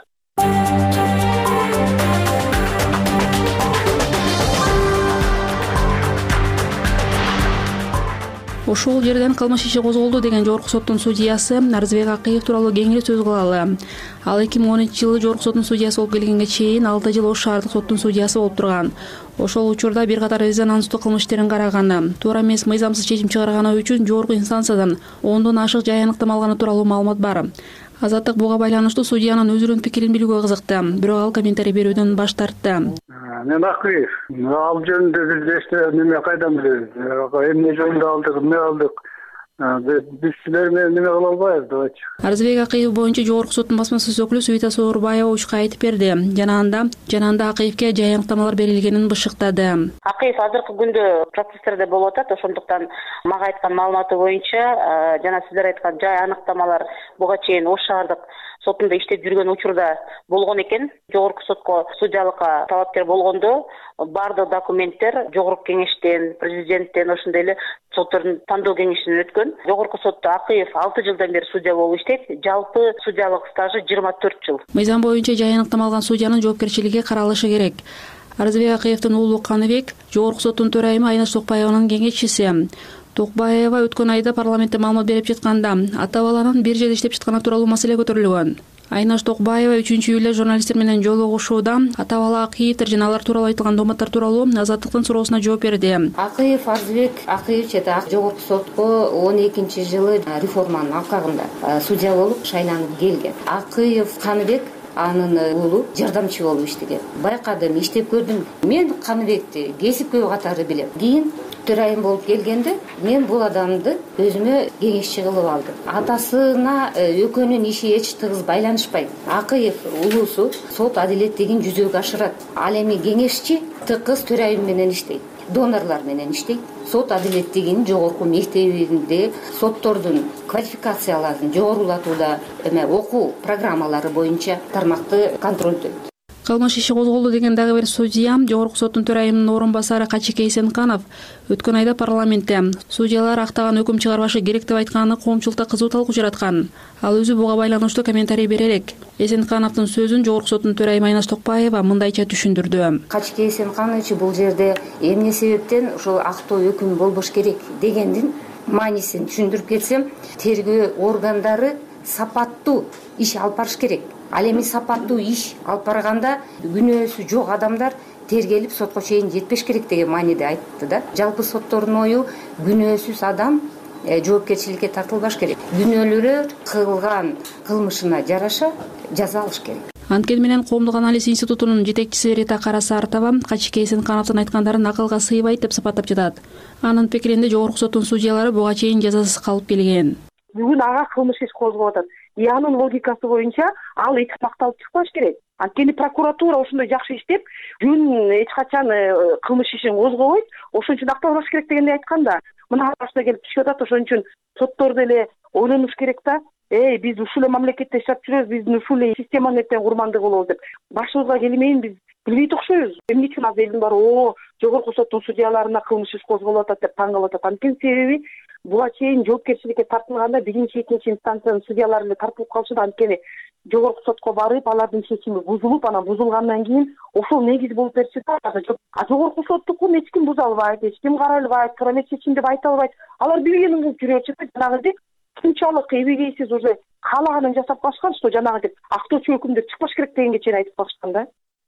Ошол жерден кылмыш иши козголду деген жогорку соттун судьясы Арзбек Акыев тууралуу кеңири сөз кылалы. Ал эки миң он үчүнчү жылы жогорку соттун судьясы болуп келгенге чейин алты жыл Ош шаардык соттун судьясы болуп турган. Ошол учурда бир катар резонанстуу кылмыш иштерин караганы, туура эмес мыйзамсыз чечим чыгарганы үчүн жогорку инстанциядан ондон ашык жай аныктама алганы тууралуу маалымат бар. Азаттык буга байланыштуу судьянын өзүнүн пикирин билүүгө кызыкты, бирок ал комментарий берүүдөн баш тартты. Мен Акыев, ал жөнүндө биз эчтеке неме кайдан билебиз? Эмне жөнүндө алдык, эмне алдык? Биз силер менен неме кыла албайбыз, давайте. Арзбек Акыев боюнча жогорку соттун басма сөз өкүлү Суйта Соорбаева учка айтып берди. Жана анда, жана анда Акыевке жай аныктамалар берилгенин бышыктады. Акыев азыркы күндө процесстерде болуп атат, ошондуктан мага айткан маалыматы боюнча жана сиздер айткан жай аныктамалар буга чейин Ош шаардык сотунда иштеп жүргөн учурда болгон экен. Жогорку сотко судьялыкка талапкер болгондо бардык документтер жогорку кеңештен, президенттен, ошондой эле соттордун тандоо кеңешинен өткөн. Жогорку сотто Акыев алты жылдан бери судья болуп иштейт. Жалпы судьялык стажы жыйырма төрт жыл. Мыйзам боюнча жай аныктама алган судьянын жоопкерчилиги каралышы керек. Арзбек Акыевдин уулу Каныбек жогорку соттун төрайымы Айнаш Токпаеванын кеңешчиси. Токпаева өткөн айда парламентте маалымат берип жатканда ата баланын бир жерде иштеп жатканы тууралуу маселе көтөрүлгөн. Айнаш Токпаева үчүнчү июлда журналисттер менен жолугушууда ата бала Акыевдер жана алар тууралуу айтылган дооматтар тууралуу Азаттыктын суроосуна жооп берди. Акыев Арзбек Акыевич жогорку сотко он экинчи жылы реформанын алкагында судья болуп шайланып келген. Акыев Каныбек анын уулу жардамчы болуп иштеген. Байкадым, иштеп көрдүм. Мен Каныбекти кесипкөй катары билем. Кийин төрайым болуп келгенде мен бул адамды өзүмө кеңешчи кылып алдым. Атасына экөөнүн иши эч тыгыз байланышпайт. Акыев уулусу сот адилеттигин жүзөгө ашырат. Ал эми кеңешчи тыкыз төрайым менен иштейт. Донорлор менен иштейт. Сот адилеттигинин жогорку мектебинде соттордун квалификацияларын жогорулатууда эме окуу программалары боюнча тармакты контролдойт. Кылмыш иши козголду деген дагы бир судья жогорку соттун төрайымынын орун басары Качыке Эсенканов өткөн айда парламентте судьялар актаган өкүм чыгарбашы керек деп айтканы коомчулукта кызуу талкуу жараткан. Ал өзү буга байланыштуу комментарий бере элек. Эсенкановдун сөзүн жогорку соттун төрайымы Айнаш Токпаева мындайча түшүндүрдү. Качыке Эсенканович бул жерде эмне себептен ошол актоо өкүм болбош керек дегендин маанисин түшүндүрүп кетсем, тергөө органдары сапаттуу иш алып барыш керек. Ал эми сапаттуу иш алып барганда күнөөсү жок адамдар тергелип сотко чейин жетпеш керек деген мааниде айтты да. Жалпы соттордун ою күнөөсүз адам жоопкерчиликке тартылбаш керек. Күнөөлөр кылган кылмышына жараша жаза алыш керек. Анткени менен Коомдук анализ институтунун жетекчиси Рита Карасартова Качыке Эсенкановдун айткандарын акылга сыйбайт деп сапаттап жатат. Анын пикиринде жогорку соттун судьялары буга чейин жазасыз калып келген. Бүгүн ага кылмыш иш козголуп атат. И анын логикасы боюнча ал эч макталып чыкпаш керек. Анткени прокуратура ошондой жакшы иштеп, жөн эч качан кылмыш ишин козгобойт, ошон үчүн акталбаш керек дегенди айтканда, мына башына келип түшүп атат. Ошон үчүн соттор деле ойлонуш керек да. Эй, биз ушул эле мамлекетте жашап жүрөбүз, биздин ушул эле системанын эртең курмандыгы болобуз деп. Башыбызга келмейин биз билбейт окшойбуз. Эмне үчүн азыр элдин баары о, жогорку соттун судьяларына кылмыш иш козголуп атат деп таң калып атат. Анткени себеби буга чейин жоопкерчиликке тартылганда биринчи, экинчи инстанциянын судьялары эле тартылып калышты. Анткени жогорку сотко барып, алардын чечими бузулуп, анан бузулгандан кийин ошол негиз болуп беришет да. А жогорку соттукун эч ким буза албайт, эч ким карай албайт, туура эмес чечим деп айта албайт. Алар билгенин кылып жүрөчү да. Жанагынтип мынчалык эбегейсиз уже каалаганын жасап калышкан, что жанагынтип актоочу өкүмдөр чыкпаш керек дегенге чейин айтып калышкан да.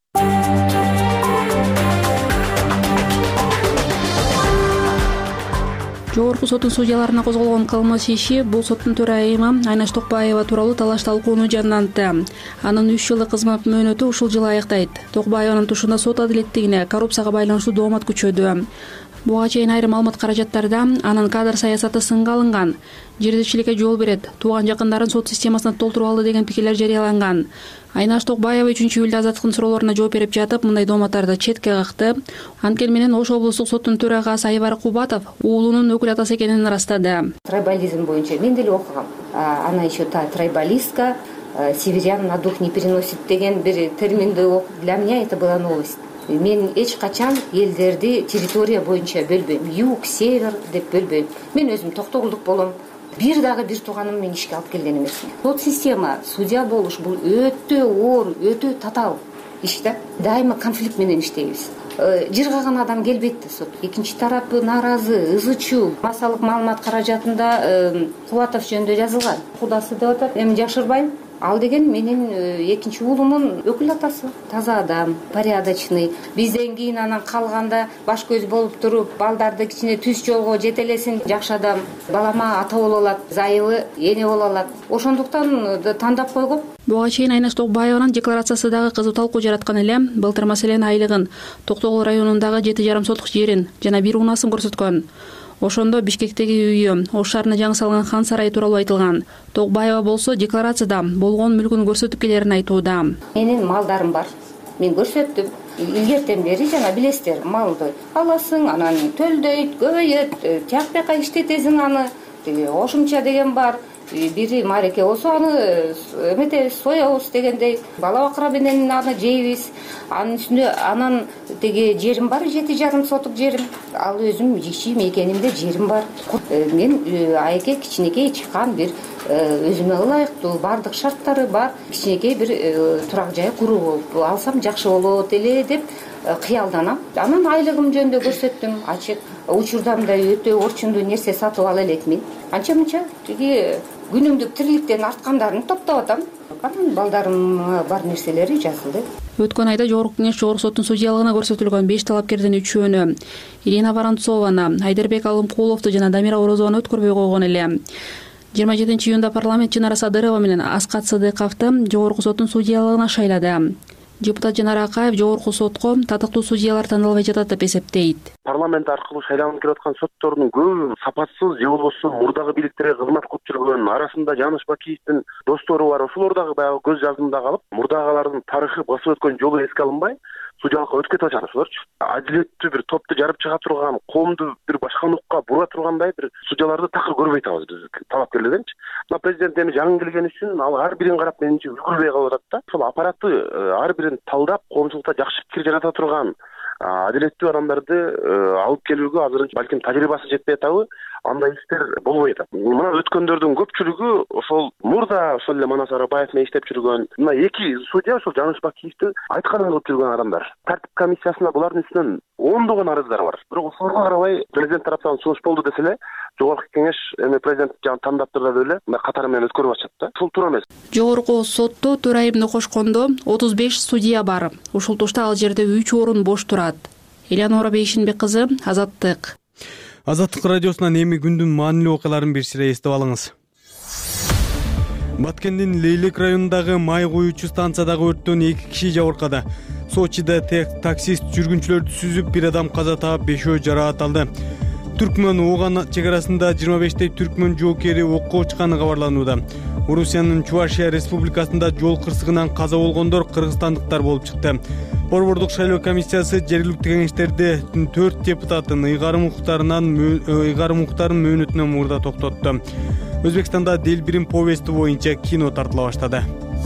Жогорку соттун судьяларына козголгон кылмыш иши бул соттун төрайымы Айнаш Токпаева тууралуу талаш талкууну жандантты. Анын үч жылдык кызмат мөөнөтү ушул жылы аяктайт. Токпаеванын тушунда сот адилеттигине, коррупцияга байланыштуу доомат күчөдү. Буга чейин айрым маалымат каражаттарда анын кадр саясаты сынга алынган, жердечиликке жол берет, тууган жакындарын сот системасына толтуруп алды деген пикирлер жарыяланган. Айнаш Токбаева үчүнчү июлда Азаттыктын суроолоруна жооп берип жатып, мындай дооматтарды четке какты. Анткени менен Ош облустук соттун төрагасы Айбар Кубатов уулунун өкүл атасы экенин ырастады. Трайбализм боюнча мен деле окугам. Она еще та трайбалистка, северян на дух не переносит деген бир терминди окуп, для меня это была новость. мен эч качан элдерди территория боюнча бөлбөйм, юг север деп бөлбөйм. Мен өзүм токтогулдук болом. Бир дагы бир тууганым мен ишке алып келген эмесмин. Сот система, судья болуш бул өтө оор, өтө татаал иш да. Дайыма конфликт менен иштейбиз. Жыргаган адам келбейт да сот. Экинчи тарапы нааразы, ызы чуу. Массалык маалымат каражатында Кубатов жөнүндө жазылган. Кудасы деп атат. Эми жашырбайм. Ал деген менин экинчи уулумун өкүл атасы. Таза адам, порядочный. Бизден кийин анан калганда баш көз болуп туруп, балдарды кичине түз жолго жетелесин. Жакшы адам. Балама ата боло алат, зайыбы эне боло алат. Ошондуктан тандап койгом. Буга чейин Айнаш Токбаеванын декларациясы дагы кызуу талкуу жараткан эле. Былтыр маселен айлыгын, Токтогул районундагы жети жарым соттук жерин жана бир унасын көрсөткөн. Ошондо Бишкектеги үйү, Ош шаарына жаңы салган хан сарайы тууралуу айтылган. Токбаева болсо декларацияда болгон мүлкүн көрсөтүп келерин айтууда. Менин малдарым бар. Мен көрсөттүм. Илгертен бери жана билесиздер, малды аласың, анан төлдөйт, көбөйөт, тияк бияка иштетесиң аны. Ошумча деген бар. Бири мареке болсо аны эметебиз, соебуз дегендей. Бала бакыра менен аны жейбиз. Анын үстүнө анан теги жерим бар, жети жарым сотук жерим. Ал өзүм иши мекенимде жерим бар. Мен айке кичинекей чыккан бир өзүмө ылайыктуу баардык шарттары бар кичинекей бир турак жай куруп алсам жакшы болот эле деп кыялданам. Анан айлыгым жөнүндө көрсөттүм, ачык. Учурдамда өтө орчундуу нерсе сатып ала элекмин. Анча мынча тиги күнүмдүк тириликтен арткандарын топтоп атам. Анан балдарым бар нерселери жазылды. Өткөн айда Жогорку Кеңеш Жогорку соттун судьялыгына көрсөтүлгөн беш талапкердин үчөөнү, Ирина Воронцованы, Айдарбек Алымкуловду жана Дамира Орозованы өткөрбөй койгон эле. жыйырма жетинчи июнда парламент Чынара Садырова менен Аскат Сыдыковду Жогорку соттун судьялыгына шайлады. Депутат Жанар Акаев Жогорку сотко татыктуу судьялар танылбай жатат деп эсептейт. Парламент аркылуу шайланып келип аткан соттордун көбү сапатсыз же болбосо мурдагы бийликтерге кызмат кылып жүргөн, арасында Жаныш Бакиевдин достору бар. Ошолор дагы баягы көз жаздымда калып, мурдагылардын тарыхы басып өткөн жолу эске алынбай, судьялыкка өтүп кетип атышат ошолорчу. Адилеттүү бир топту жарып чыга турган, коомду бир башка нукка бура тургандай бир судьяларды такыр көрбөй атабыз биз талапкерлерденчи. Мына президент эми жаңы келген үчүн ал ар бирин карап менимче үлгүрбөй калып атат да. Ошол аппараты ар бирин талдап, коомчулукта жакшы пикир жарата турган адилеттүү адамдарды алып келүүгө азырынча балким тажрыйбасы жетпей атабы, андай иштер болбой атат. Мына өткөндөрдүн көпчүлүгү ошол мурда ошол эле Манас Арабаев менен иштеп жүргөн, мына эки судья ошол Жаныш Бакиевдин айтканын кылып жүргөн адамдар. Тартип комиссиясына булардын үстүнөн ондогон арыздар бар. Бирок ошолорго карабай президент тараптан сунуш болду десе эле, Жогорку Кеңеш эми президент жана тандап турду эле мына катары менен өткөрүп атышат да. Ушул туура эмес. Жогорку сотто төрайымды кошкондо отуз беш судья бар. Ушул тушта ал жерде үч орун бош турат. Элеонора Бейшинбек кызы, Азаттык. Азаттык радиосунан эми күндүн маанилүү окуяларын бир сире эстеп алыңыз. Баткендин Лейлек районундагы май коюучу станциядагы өрттөн эки киши жабыркады. Сочида таксист жүргүнчүлөрдү сүзүп, бир адам каза таап, бешөө жараат алды. Түркмөн Ооган чек арасында жыйырма бештей түркмөн жоокери окко чыкканы кабарланууда. Орусиянын Чувашия республикасында жол кырсыгынан каза болгондор кыргызстандыктар болуп чыкты. Борбордук шайлоо комиссиясы жергиликтүү кеңештерде төрт депутатын ыйгарым укуктарынан ыйгарым укуктарын мөөнөтүнөн мурда токтотту. Өзбекстанда Делбирин повести боюнча кино тартыла баштады.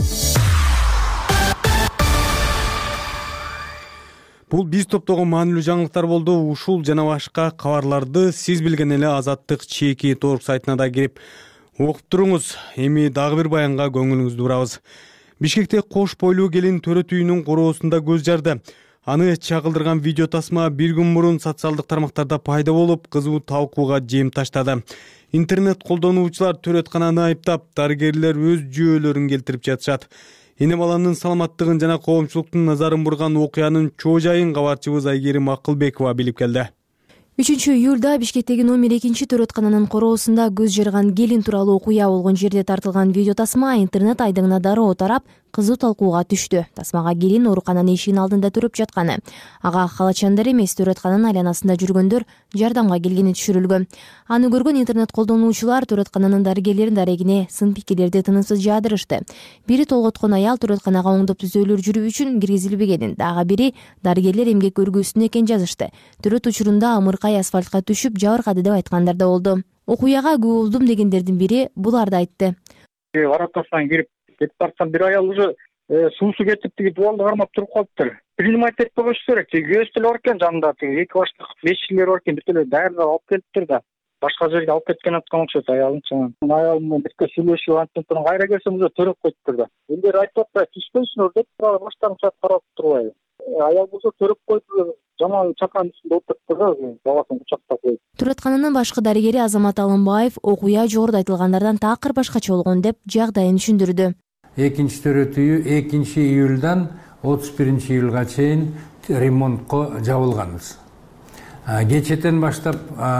Бул биз топтогон маанилүү жаңылыктар болду. Ушул жана башка кабарларды сиз билген эле Азаттык чеки торг сайтына да кирип окуп туруңуз. Эми дагы бир баянга көңүлүңүздү бурабыз. Бишкекте кош бойлуу келин төрөт үйүнүн короосунда көз жарды. Аны чагылдырган видео тасма бир күн мурун социалдык тармактарда пайда болуп, кызуу талкууга жем таштады. Интернет колдонуучулар төрөткананы айыптап, дарыгерлер өз жүйөлөрүн келтирип жатышат. Эне баланын саламаттыгын жана коомчулуктун назарын бурган окуянын чоо жайын кабарчыбыз Айгерим Акылбекова билип келди. үчүнчү июлда Бишкектеги номер экинчи төрөткананын короосунда көз жарган келин тууралуу окуя болгон жерде тартылган видео тасма интернет айдыңына дароо тарап, кызуу талкууга түштү. Тасмага келин оорукананын эшигинин алдында төрөп жатканы, ага калачандар эмес, төрөткананын айланасында жүргөндөр жардамга келгени түшүрүлгөн. Аны көргөн интернет колдонуучулар төрөткананын дарыгерлердин дарегине сын пикирлерди тынымсыз жаадырышты. Бири толготкон аял төрөтканага оңдоп түзөөлөр жүрүү үчүн киргизилбегенин, дагы бири дарыгерлер эмгек көргүсүндө экенин жазышты. Төрөт учурунда амыркай асфальтка түшүп жабыркады деп айткандар да болду. Окуяга күбө болдум дегендердин бири буларды айтты. Аракасынан кирип кетип бараткан бир аял уже суусу кетип тиги дубалды кармап туруп калыптыр. Принимать этпей коюш керек. Тиги күйөөсү деле бар экен жанында, тиги эки баштык бешчилер бар экен, бүт эле даярдап алып келиптир да. Башка жерге алып кеткен аткан окшойт аялын чыгын. Аялым менен бирге сүйлөшүп антип туруп кайра келсем уже төрөп коюптур да. Элдер айтып атпайбы, түшпөйсүңөр деп баштарын чаап карап турбайбы. Аял болсо төрөп койду, жаман чакан үстүндө отуруптур да, баласын кучактап коюп. Туратканынын башкы дарыгери Азамат Алымбаев окуя жогоруда айтылгандардан такыр башкача болгон деп жагдайын түшүндүрдү. Экинчи төрөтүү экинчи июлдан отуз биринчи июлга чейин ремонтко жабылганбыз. Кечетен баштап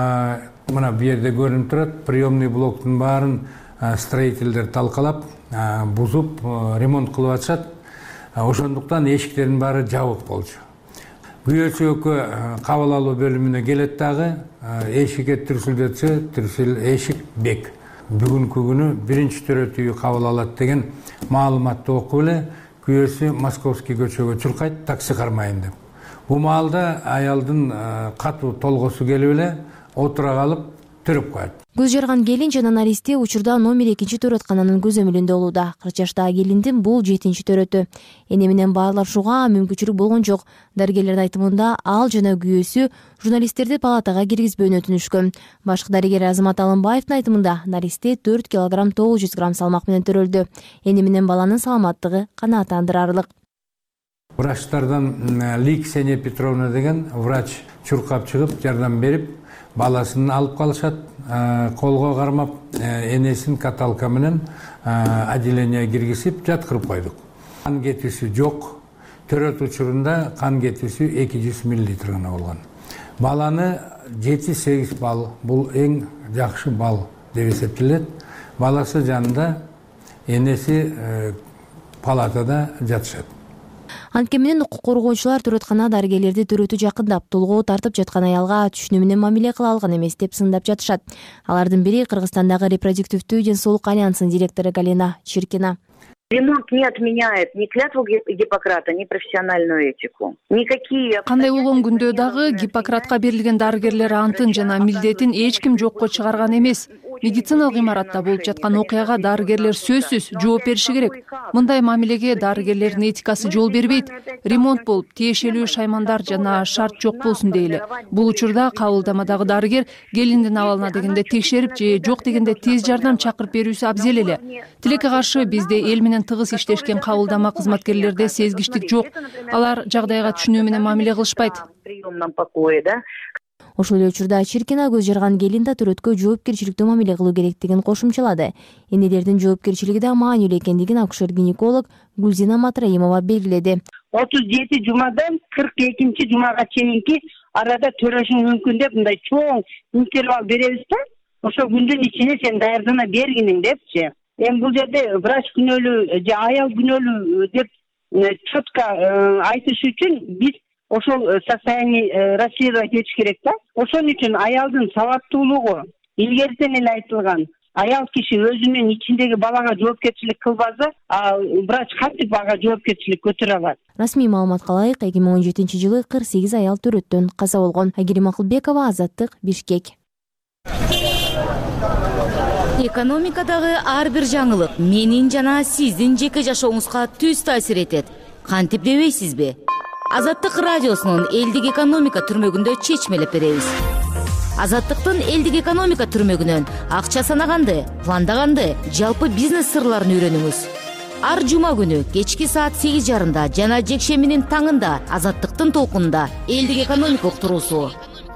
мына бу жерде көрүнүп турат, приемный блоктун баарын строительдер талкалап, бузуп, ремонт кылып атышат. Ошондуктан эшиктердин баары жабык болчу. Күйөөсү экөө кабыл алуу бөлүмүнө келет дагы, эшикке түрсүлдөтсө, түрсүл эшик бек. Бүгүнкү күнү биринчи төрөтүү кабыл алат деген маалыматты окуп эле күйөөсү Московский көчөгө чуркайт, такси кармайын деп. Бу маалда аялдын катуу толгосу келип эле отура калып төрөп коет. Көз жарган келин жана наристе учурда номер экинчи төрөткананын көзөмөлүндө болууда. кырк жаштагы келиндин бул жетинчи төрөтү. Эне менен баарлашууга мүмкүнчүлүк болгон жок. Дарыгерлердин айтымында ал жана күйөөсү журналисттерди палатага киргизбөөнү өтүнүшкөн. Башкы дарыгер Азамат Алымбаевдин айтымында наристе төрт килограмм тогуз жүз грамм салмак менен төрөлдү. Эне менен баланын саламаттыгы канааттандырарлык. Врачтардан Ликсения Петровна деген врач чуркап чыгып жардам берип, баласын алып калышат, колго кармап, энесин каталка менен отделенияга киргизип жаткырып койдук. Кан кетүүсү жок. Төрөт учурунда кан кетүүсү эки жүз миллилитр гана болгон. Баланы жети сегиз балл, бул эң жакшы балл деп эсептелет. Баласы жанында, энеси палатада жатышат. Анткени менен укук коргоочулар төрөткана дарыгерлерди төрөтү жакындап, толгоо тартып жаткан аялга түшүнүү менен мамиле кыла алган эмес деп сындап жатышат. Алардын бири Кыргызстандагы репродуктивдүү ден соолук альянсынын директору Галина Чиркина. Ремонт не отменяет ни клятву Гиппократа, ни профессиональную этику. Никакие... Кандай болгон күндө дагы Гиппократка берилген дарыгерлер антын жана милдетин эч ким жокко чыгарган эмес. Медициналык имаратта болуп жаткан окуяга дарыгерлер сөзсүз жооп бериши керек. Мындай мамилеге дарыгерлердин этикасы жол бербейт. Ремонт болуп, тиешелүү шаймандар жана шарт жок болсун дейли. Бул учурда кабылдамадагы дарыгер келиндин абалына дегенде текшерип же жок дегенде тез жардам чакырып берүүсү абзел эле. Тилекке каршы бизде эл менен тыгыз иштешкен кабылдама кызматкерлерде сезгичтик жок. Алар жагдайга түшүнүү менен мамиле кылышпайт. Ошол эле учурда Чиркина көз жарган келин да төрөткө жоопкерчиликтүү мамиле кылуу керектигин кошумчалады. Энелердин жоопкерчилиги да маанилүү экендигин акушер-гинеколог Гүлзина Матраимова белгиледи. отуз жети жумадан кырк экинчи жумага чейинки арада төрөшүң мүмкүн деп мындай чоң интервал беребиз да. Ошол күндүн ичине сен даярдана бергиниң депчи. Эми бул жерде врач күнөөлүү же аял күнөөлүү деп четко айтыш үчүн биз ошол состояние расследовать этиш керек да. Ошон үчүн аялдын сабаттуулугу илгериден эле айтылган. Аял киши өзүнүн ичиндеги балага жоопкерчилик кылбаса, врач кантип ага жоопкерчилик көтөрө алат? Расмий маалыматка ылайык, эки миң он жетинчи жылы кырк сегиз аял төрөттөн каза болгон. Айгерим Акылбекова, Азаттык, Бишкек. Экономикадагы ар бир жаңылык менин жана сиздин жеке жашооңузга түз таасир этет. Кантип дебейсизби? Азаттык радиосунун элдик экономика түрмөгүндө чечмелеп беребиз. Азаттыктын элдик экономика түрмөгүнөн акча санаганды, пландаганды, жалпы бизнес сырларын үйрөнүңүз. Ар жума күнү кечки саат сегиз жарымда жана жекшембинин таңында Азаттыктын толкунунда элдик экономика уктуруусу.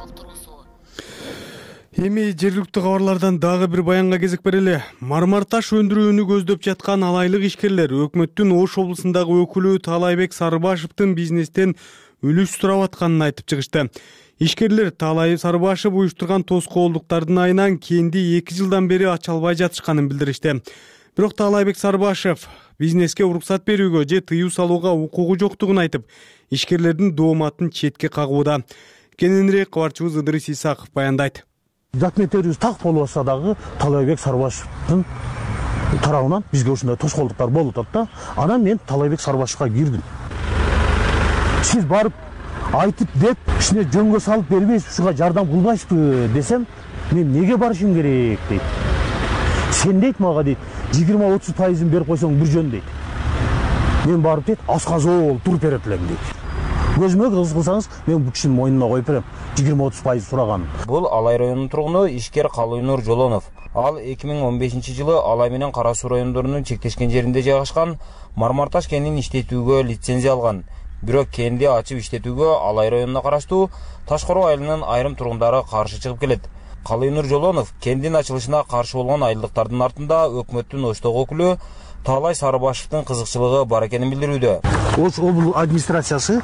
Эми жергиликтүү кабарлардан дагы бир баянга кезек берели. Мармар таш өндүрүүнү көздөп жаткан алайлык ишкерлер өкмөттүн Ош облусундагы өкүлү Таалайбек Сарыбашевдин бизнестен үлүш сурап атканын айтып чыгышты. Ишкерлер Таалайбек Сарыбашев уюштурган тоскоолдуктардын айынан кенди эки жылдан бери ача албай жатышканын билдиришти. Бирок Таалайбек Сарыбашев бизнеске уруксат берүүгө же тыюу салууга укугу жоктугун айтып, ишкерлердин дооматын четке кагууда. Кененирээк кабарчыбыз Ыдырыс Исаков баяндайт. Документтерибиз так болбосо дагы Таалайбек Сарыбашевдин тарабынан бизге ушундай тоскоолдуктар болуп атат да. Анан мен Таалайбек Сарыбашевга кирдим. Сиз барып айтып деп, ишине жөнгө салып бербейсиз, ушуга жардам кылбайсызбы десем, мен неге барышым керек дейт. Сен дейт мага дейт, жыйырма отуз пайызын берип койсоң бир жөн дейт. мен барып дейт асказоо болуп туруп берет элем дейт. Көзүмө кыз кылсаңыз мен бул кишинин мойнуна коюп берем жыйырма отуз пайыз сураганын. Бул Алай районунун тургуну Ишкер Калуйнур Жолонов. Ал эки миң он бешинчи жылы Алай менен Кара Суу райондорунун чектешкен жеринде жайгашкан Мармарташ кенин иштетүүгө лицензия алган. Бирок кенди ачып иштетүүгө Алай районуна караштуу Ташкороо айылынын айрым тургундары каршы чыгып келет. Калуйнур Жолонов кендин ачылышына каршы болгон айылдыктардын артында өкмөттүн оштогу өкүлү Таалай Сарыбашевдин кызыкчылыгы бар экенин билдирүүдө. Ош облус администрациясы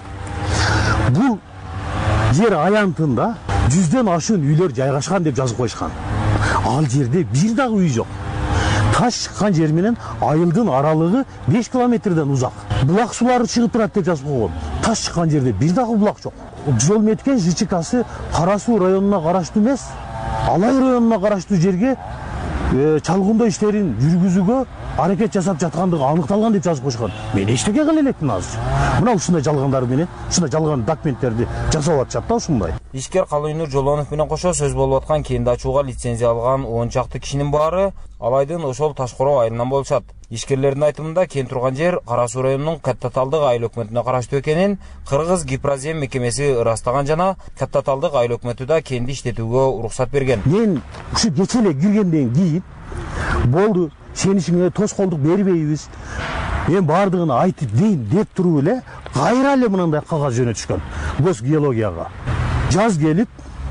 бул жер аянтында жүздөн ашуун үйлөр жайгашкан деп жазып коюшкан. Ал жерде бир дагы үй жок. Таш чыккан жер менен айылдын аралыгы беш километрден узак. Булак сулары чыгып турат деп жазып койгон. Таш чыккан жерде бир дагы булак жок. Жол меткен ЖЧКсы Кара Суу районуна караштуу эмес, Алай районуна караштуу жерге чалгындоо иштерин жүргүзүүгө аракет жасап жаткандыгы аныкталган деп жазып коюшкан. Мен эчтеке кыла элекмин азыр. Мына ушундай жалгандар менен, ушундай жалган документтерди жасап атышат да ушундай. Ишкер Калуйнур Жолонов менен кошо сөз болуп аткан кенди ачууга лицензия алган он чакты кишинин баары Алайдын ошол Ташкороо айылынан болушат. Ишкерлердин айтымында кен турган жер Кара Суу районунун Каттаталдык айыл өкмөтүнө караштуу экенин Кыргыз Гипрозем мекемеси ырастаган жана Каттаталдык айыл өкмөтү да кенди иштетүүгө уруксат берген. Мен ушу кече эле киргенден кийин болду, сен ишиңе тоскоолдук бербейбиз. Мен бардыгын айтып дейин деп туруп эле кайра эле мындай кагаз жөнөтүшкөн Госгеологияга. Жаз келип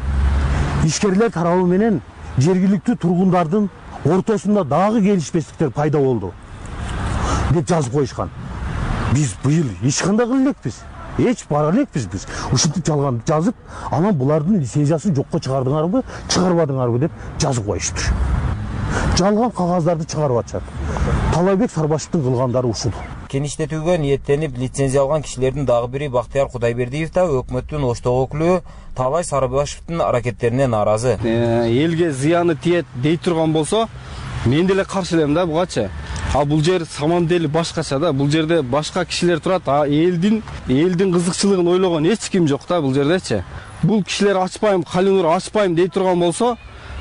ишкерлер тарабы менен жергиликтүү тургундардын ортосунда дагы келишпестиктер пайда болду деп жазып коюшкан. Биз быйыл эч кандай кыла элекпиз. Эч бара элекпиз биз. Ушинтип жалган жазып, анан булардын лицензиясын жокко чыгардыңарбы, чыгарбадыңарбы деп жазып коюшту. Жалган кагаздарды чыгарып атышат. Талайбек Сарбашевдин кылгандары ушул. Кен иштетүүгө ниеттенип лицензия алган кишилердин дагы бири Бактыяр Кудайбердиев да өкмөттүн оштогу өкүлү Таалай Сарыбашевдин аракеттерине нааразы. Элге зыяны тиет дей турган болсо, мен деле каршы элем да бугачы. А бул жер саман дели башкача да. Бул жерде башка кишилер турат. А элдин элдин кызыкчылыгын ойлогон эч ким жок да бул жердечи. Бул кишилер ачпайм, Калуйнур ачпайм дей турган болсо,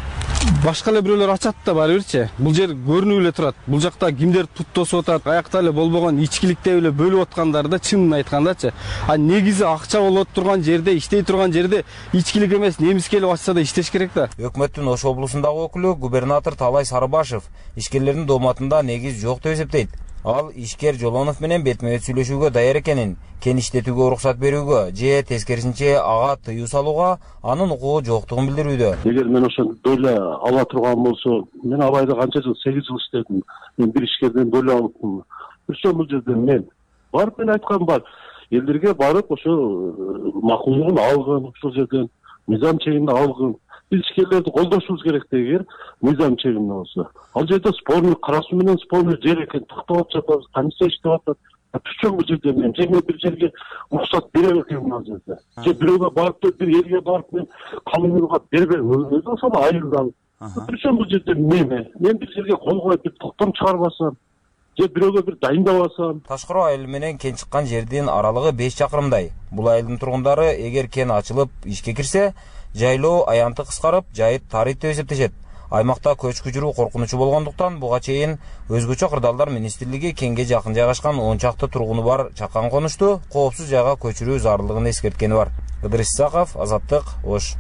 башка эле бирөөлөр ачат да баары бирчи. Бул жер көрүнүп эле турат. Бул жакта кимдер тут тосуп атат, аякта эле болбогон ичкиликте эле бөлүп аткандары да чынын айткандачы. А негизи акча болот турган жерде, иштей турган жерде ичкилик эмес, немис келип ачса да иштеш керек да. Өкмөттүн Ош облусундагы өкүлү губернатор Таалай Сарыбашев ишкерлердин дооматында негиз жок деп эсептейт. Ал Ишкер Жолонов менен бетме-бет сүйлөшүүгө даяр экенин, кен иштетүүгө уруксат берүүгө же тескерисинче ага тыюу салууга анын укугу жоктугун билдирүүдө. Эгер мен ошондой эле ала турган болсо, мен Алайда канча жыл, сегиз жыл иштедим. Мен бир ишкерден доле алыпмын. Ошол бул жерде мен барып мен айткан бар. Элдерге барып ошо макулдугун алгын, ошол жерден мыйзам чегинде алгын. Биз ишкерлерди колдошубуз керек дегер мыйзам чегинде болсо. Ал жерде спорный Кара Суу менен спорный жер экен, токтоп жатабыз, комиссия иштеп атат. Причем бул жерде мен жеңил бир жерге уруксат бере элекмин ал жерде. Же бирөөгө барып, бир элге барып мен Калуйнурга бербейм. Өзү ошол айылдан. Причем бул жерде мен, мен бир жерге кол коюп бир токтом чыгарбасам, же бирөөгө бир дайындабасам. Ташкороо айылы менен кен чыккан жердин аралыгы беш чакырымдай. Бул айылдын тургундары эгер кен ачылып ишке кирсе, жайлоо аянты кыскарып, жайыт тарыйт деп эсептешет. Аймакта көчкү жүрүү коркунучу болгондуктан буга чейин өзгөчө кырдаалдар министрлиги кенге жакын жайгашкан он чакты тургуну бар чакан конушту коопсуз жайга көчүрүү зарылдыгын эскерткени бар. Ыдырыс Исаков, Азаттык, Ош.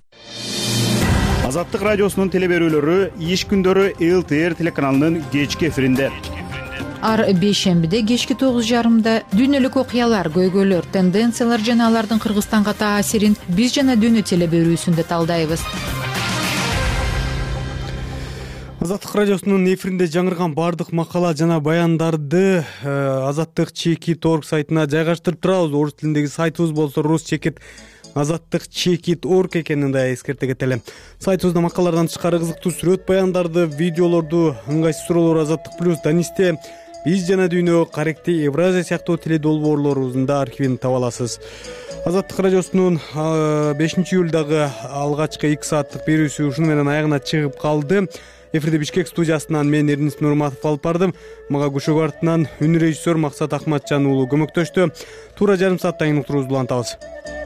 Азаттык радиосунун телеберүүлөрү иш күндөрү эл тэ эр телеканалынын кечки эфиринде. Ар бейшембиде кечки тогуз жарымда дүйнөлүк окуялар, көйгөйлөр, тенденциялар жана алардын Кыргызстанга таасирин биз жана дүйнө телеберүүсүндө талдайбыз. Азаттык радиосунун эфиринде жаңырган бардык макала жана баяндарды Азаттык чекит точка орг сайтына жайгаштырып турабыз. Орус тилиндеги сайтыбыз болсо рус чекит азаттык чекит точка орг экенин да эскерте кетели. Сайтыбызда макалалардан тышкары кызыктуу сүрөт баяндарды, видеолорду, ыңгайсыз суроолор Азаттык плюс Данисте, биз жана дүйнө, Каректи, Евразия сыяктуу теледолбоорлорубуздун да архивин таба аласыз. Азаттык радиосунун бешинчи июлдагы алгачкы эки сааттык берүүсү ушуну менен аягына чыгып калды. Эфирде Бишкек студиясынан мен Эрнис Нурматов алып бардым. Мага көшөгө артынан үн режиссер Максат Акматжан уулу көмөктөштү. Туура жарым сааттан кийин уктуруубузду улантабыз.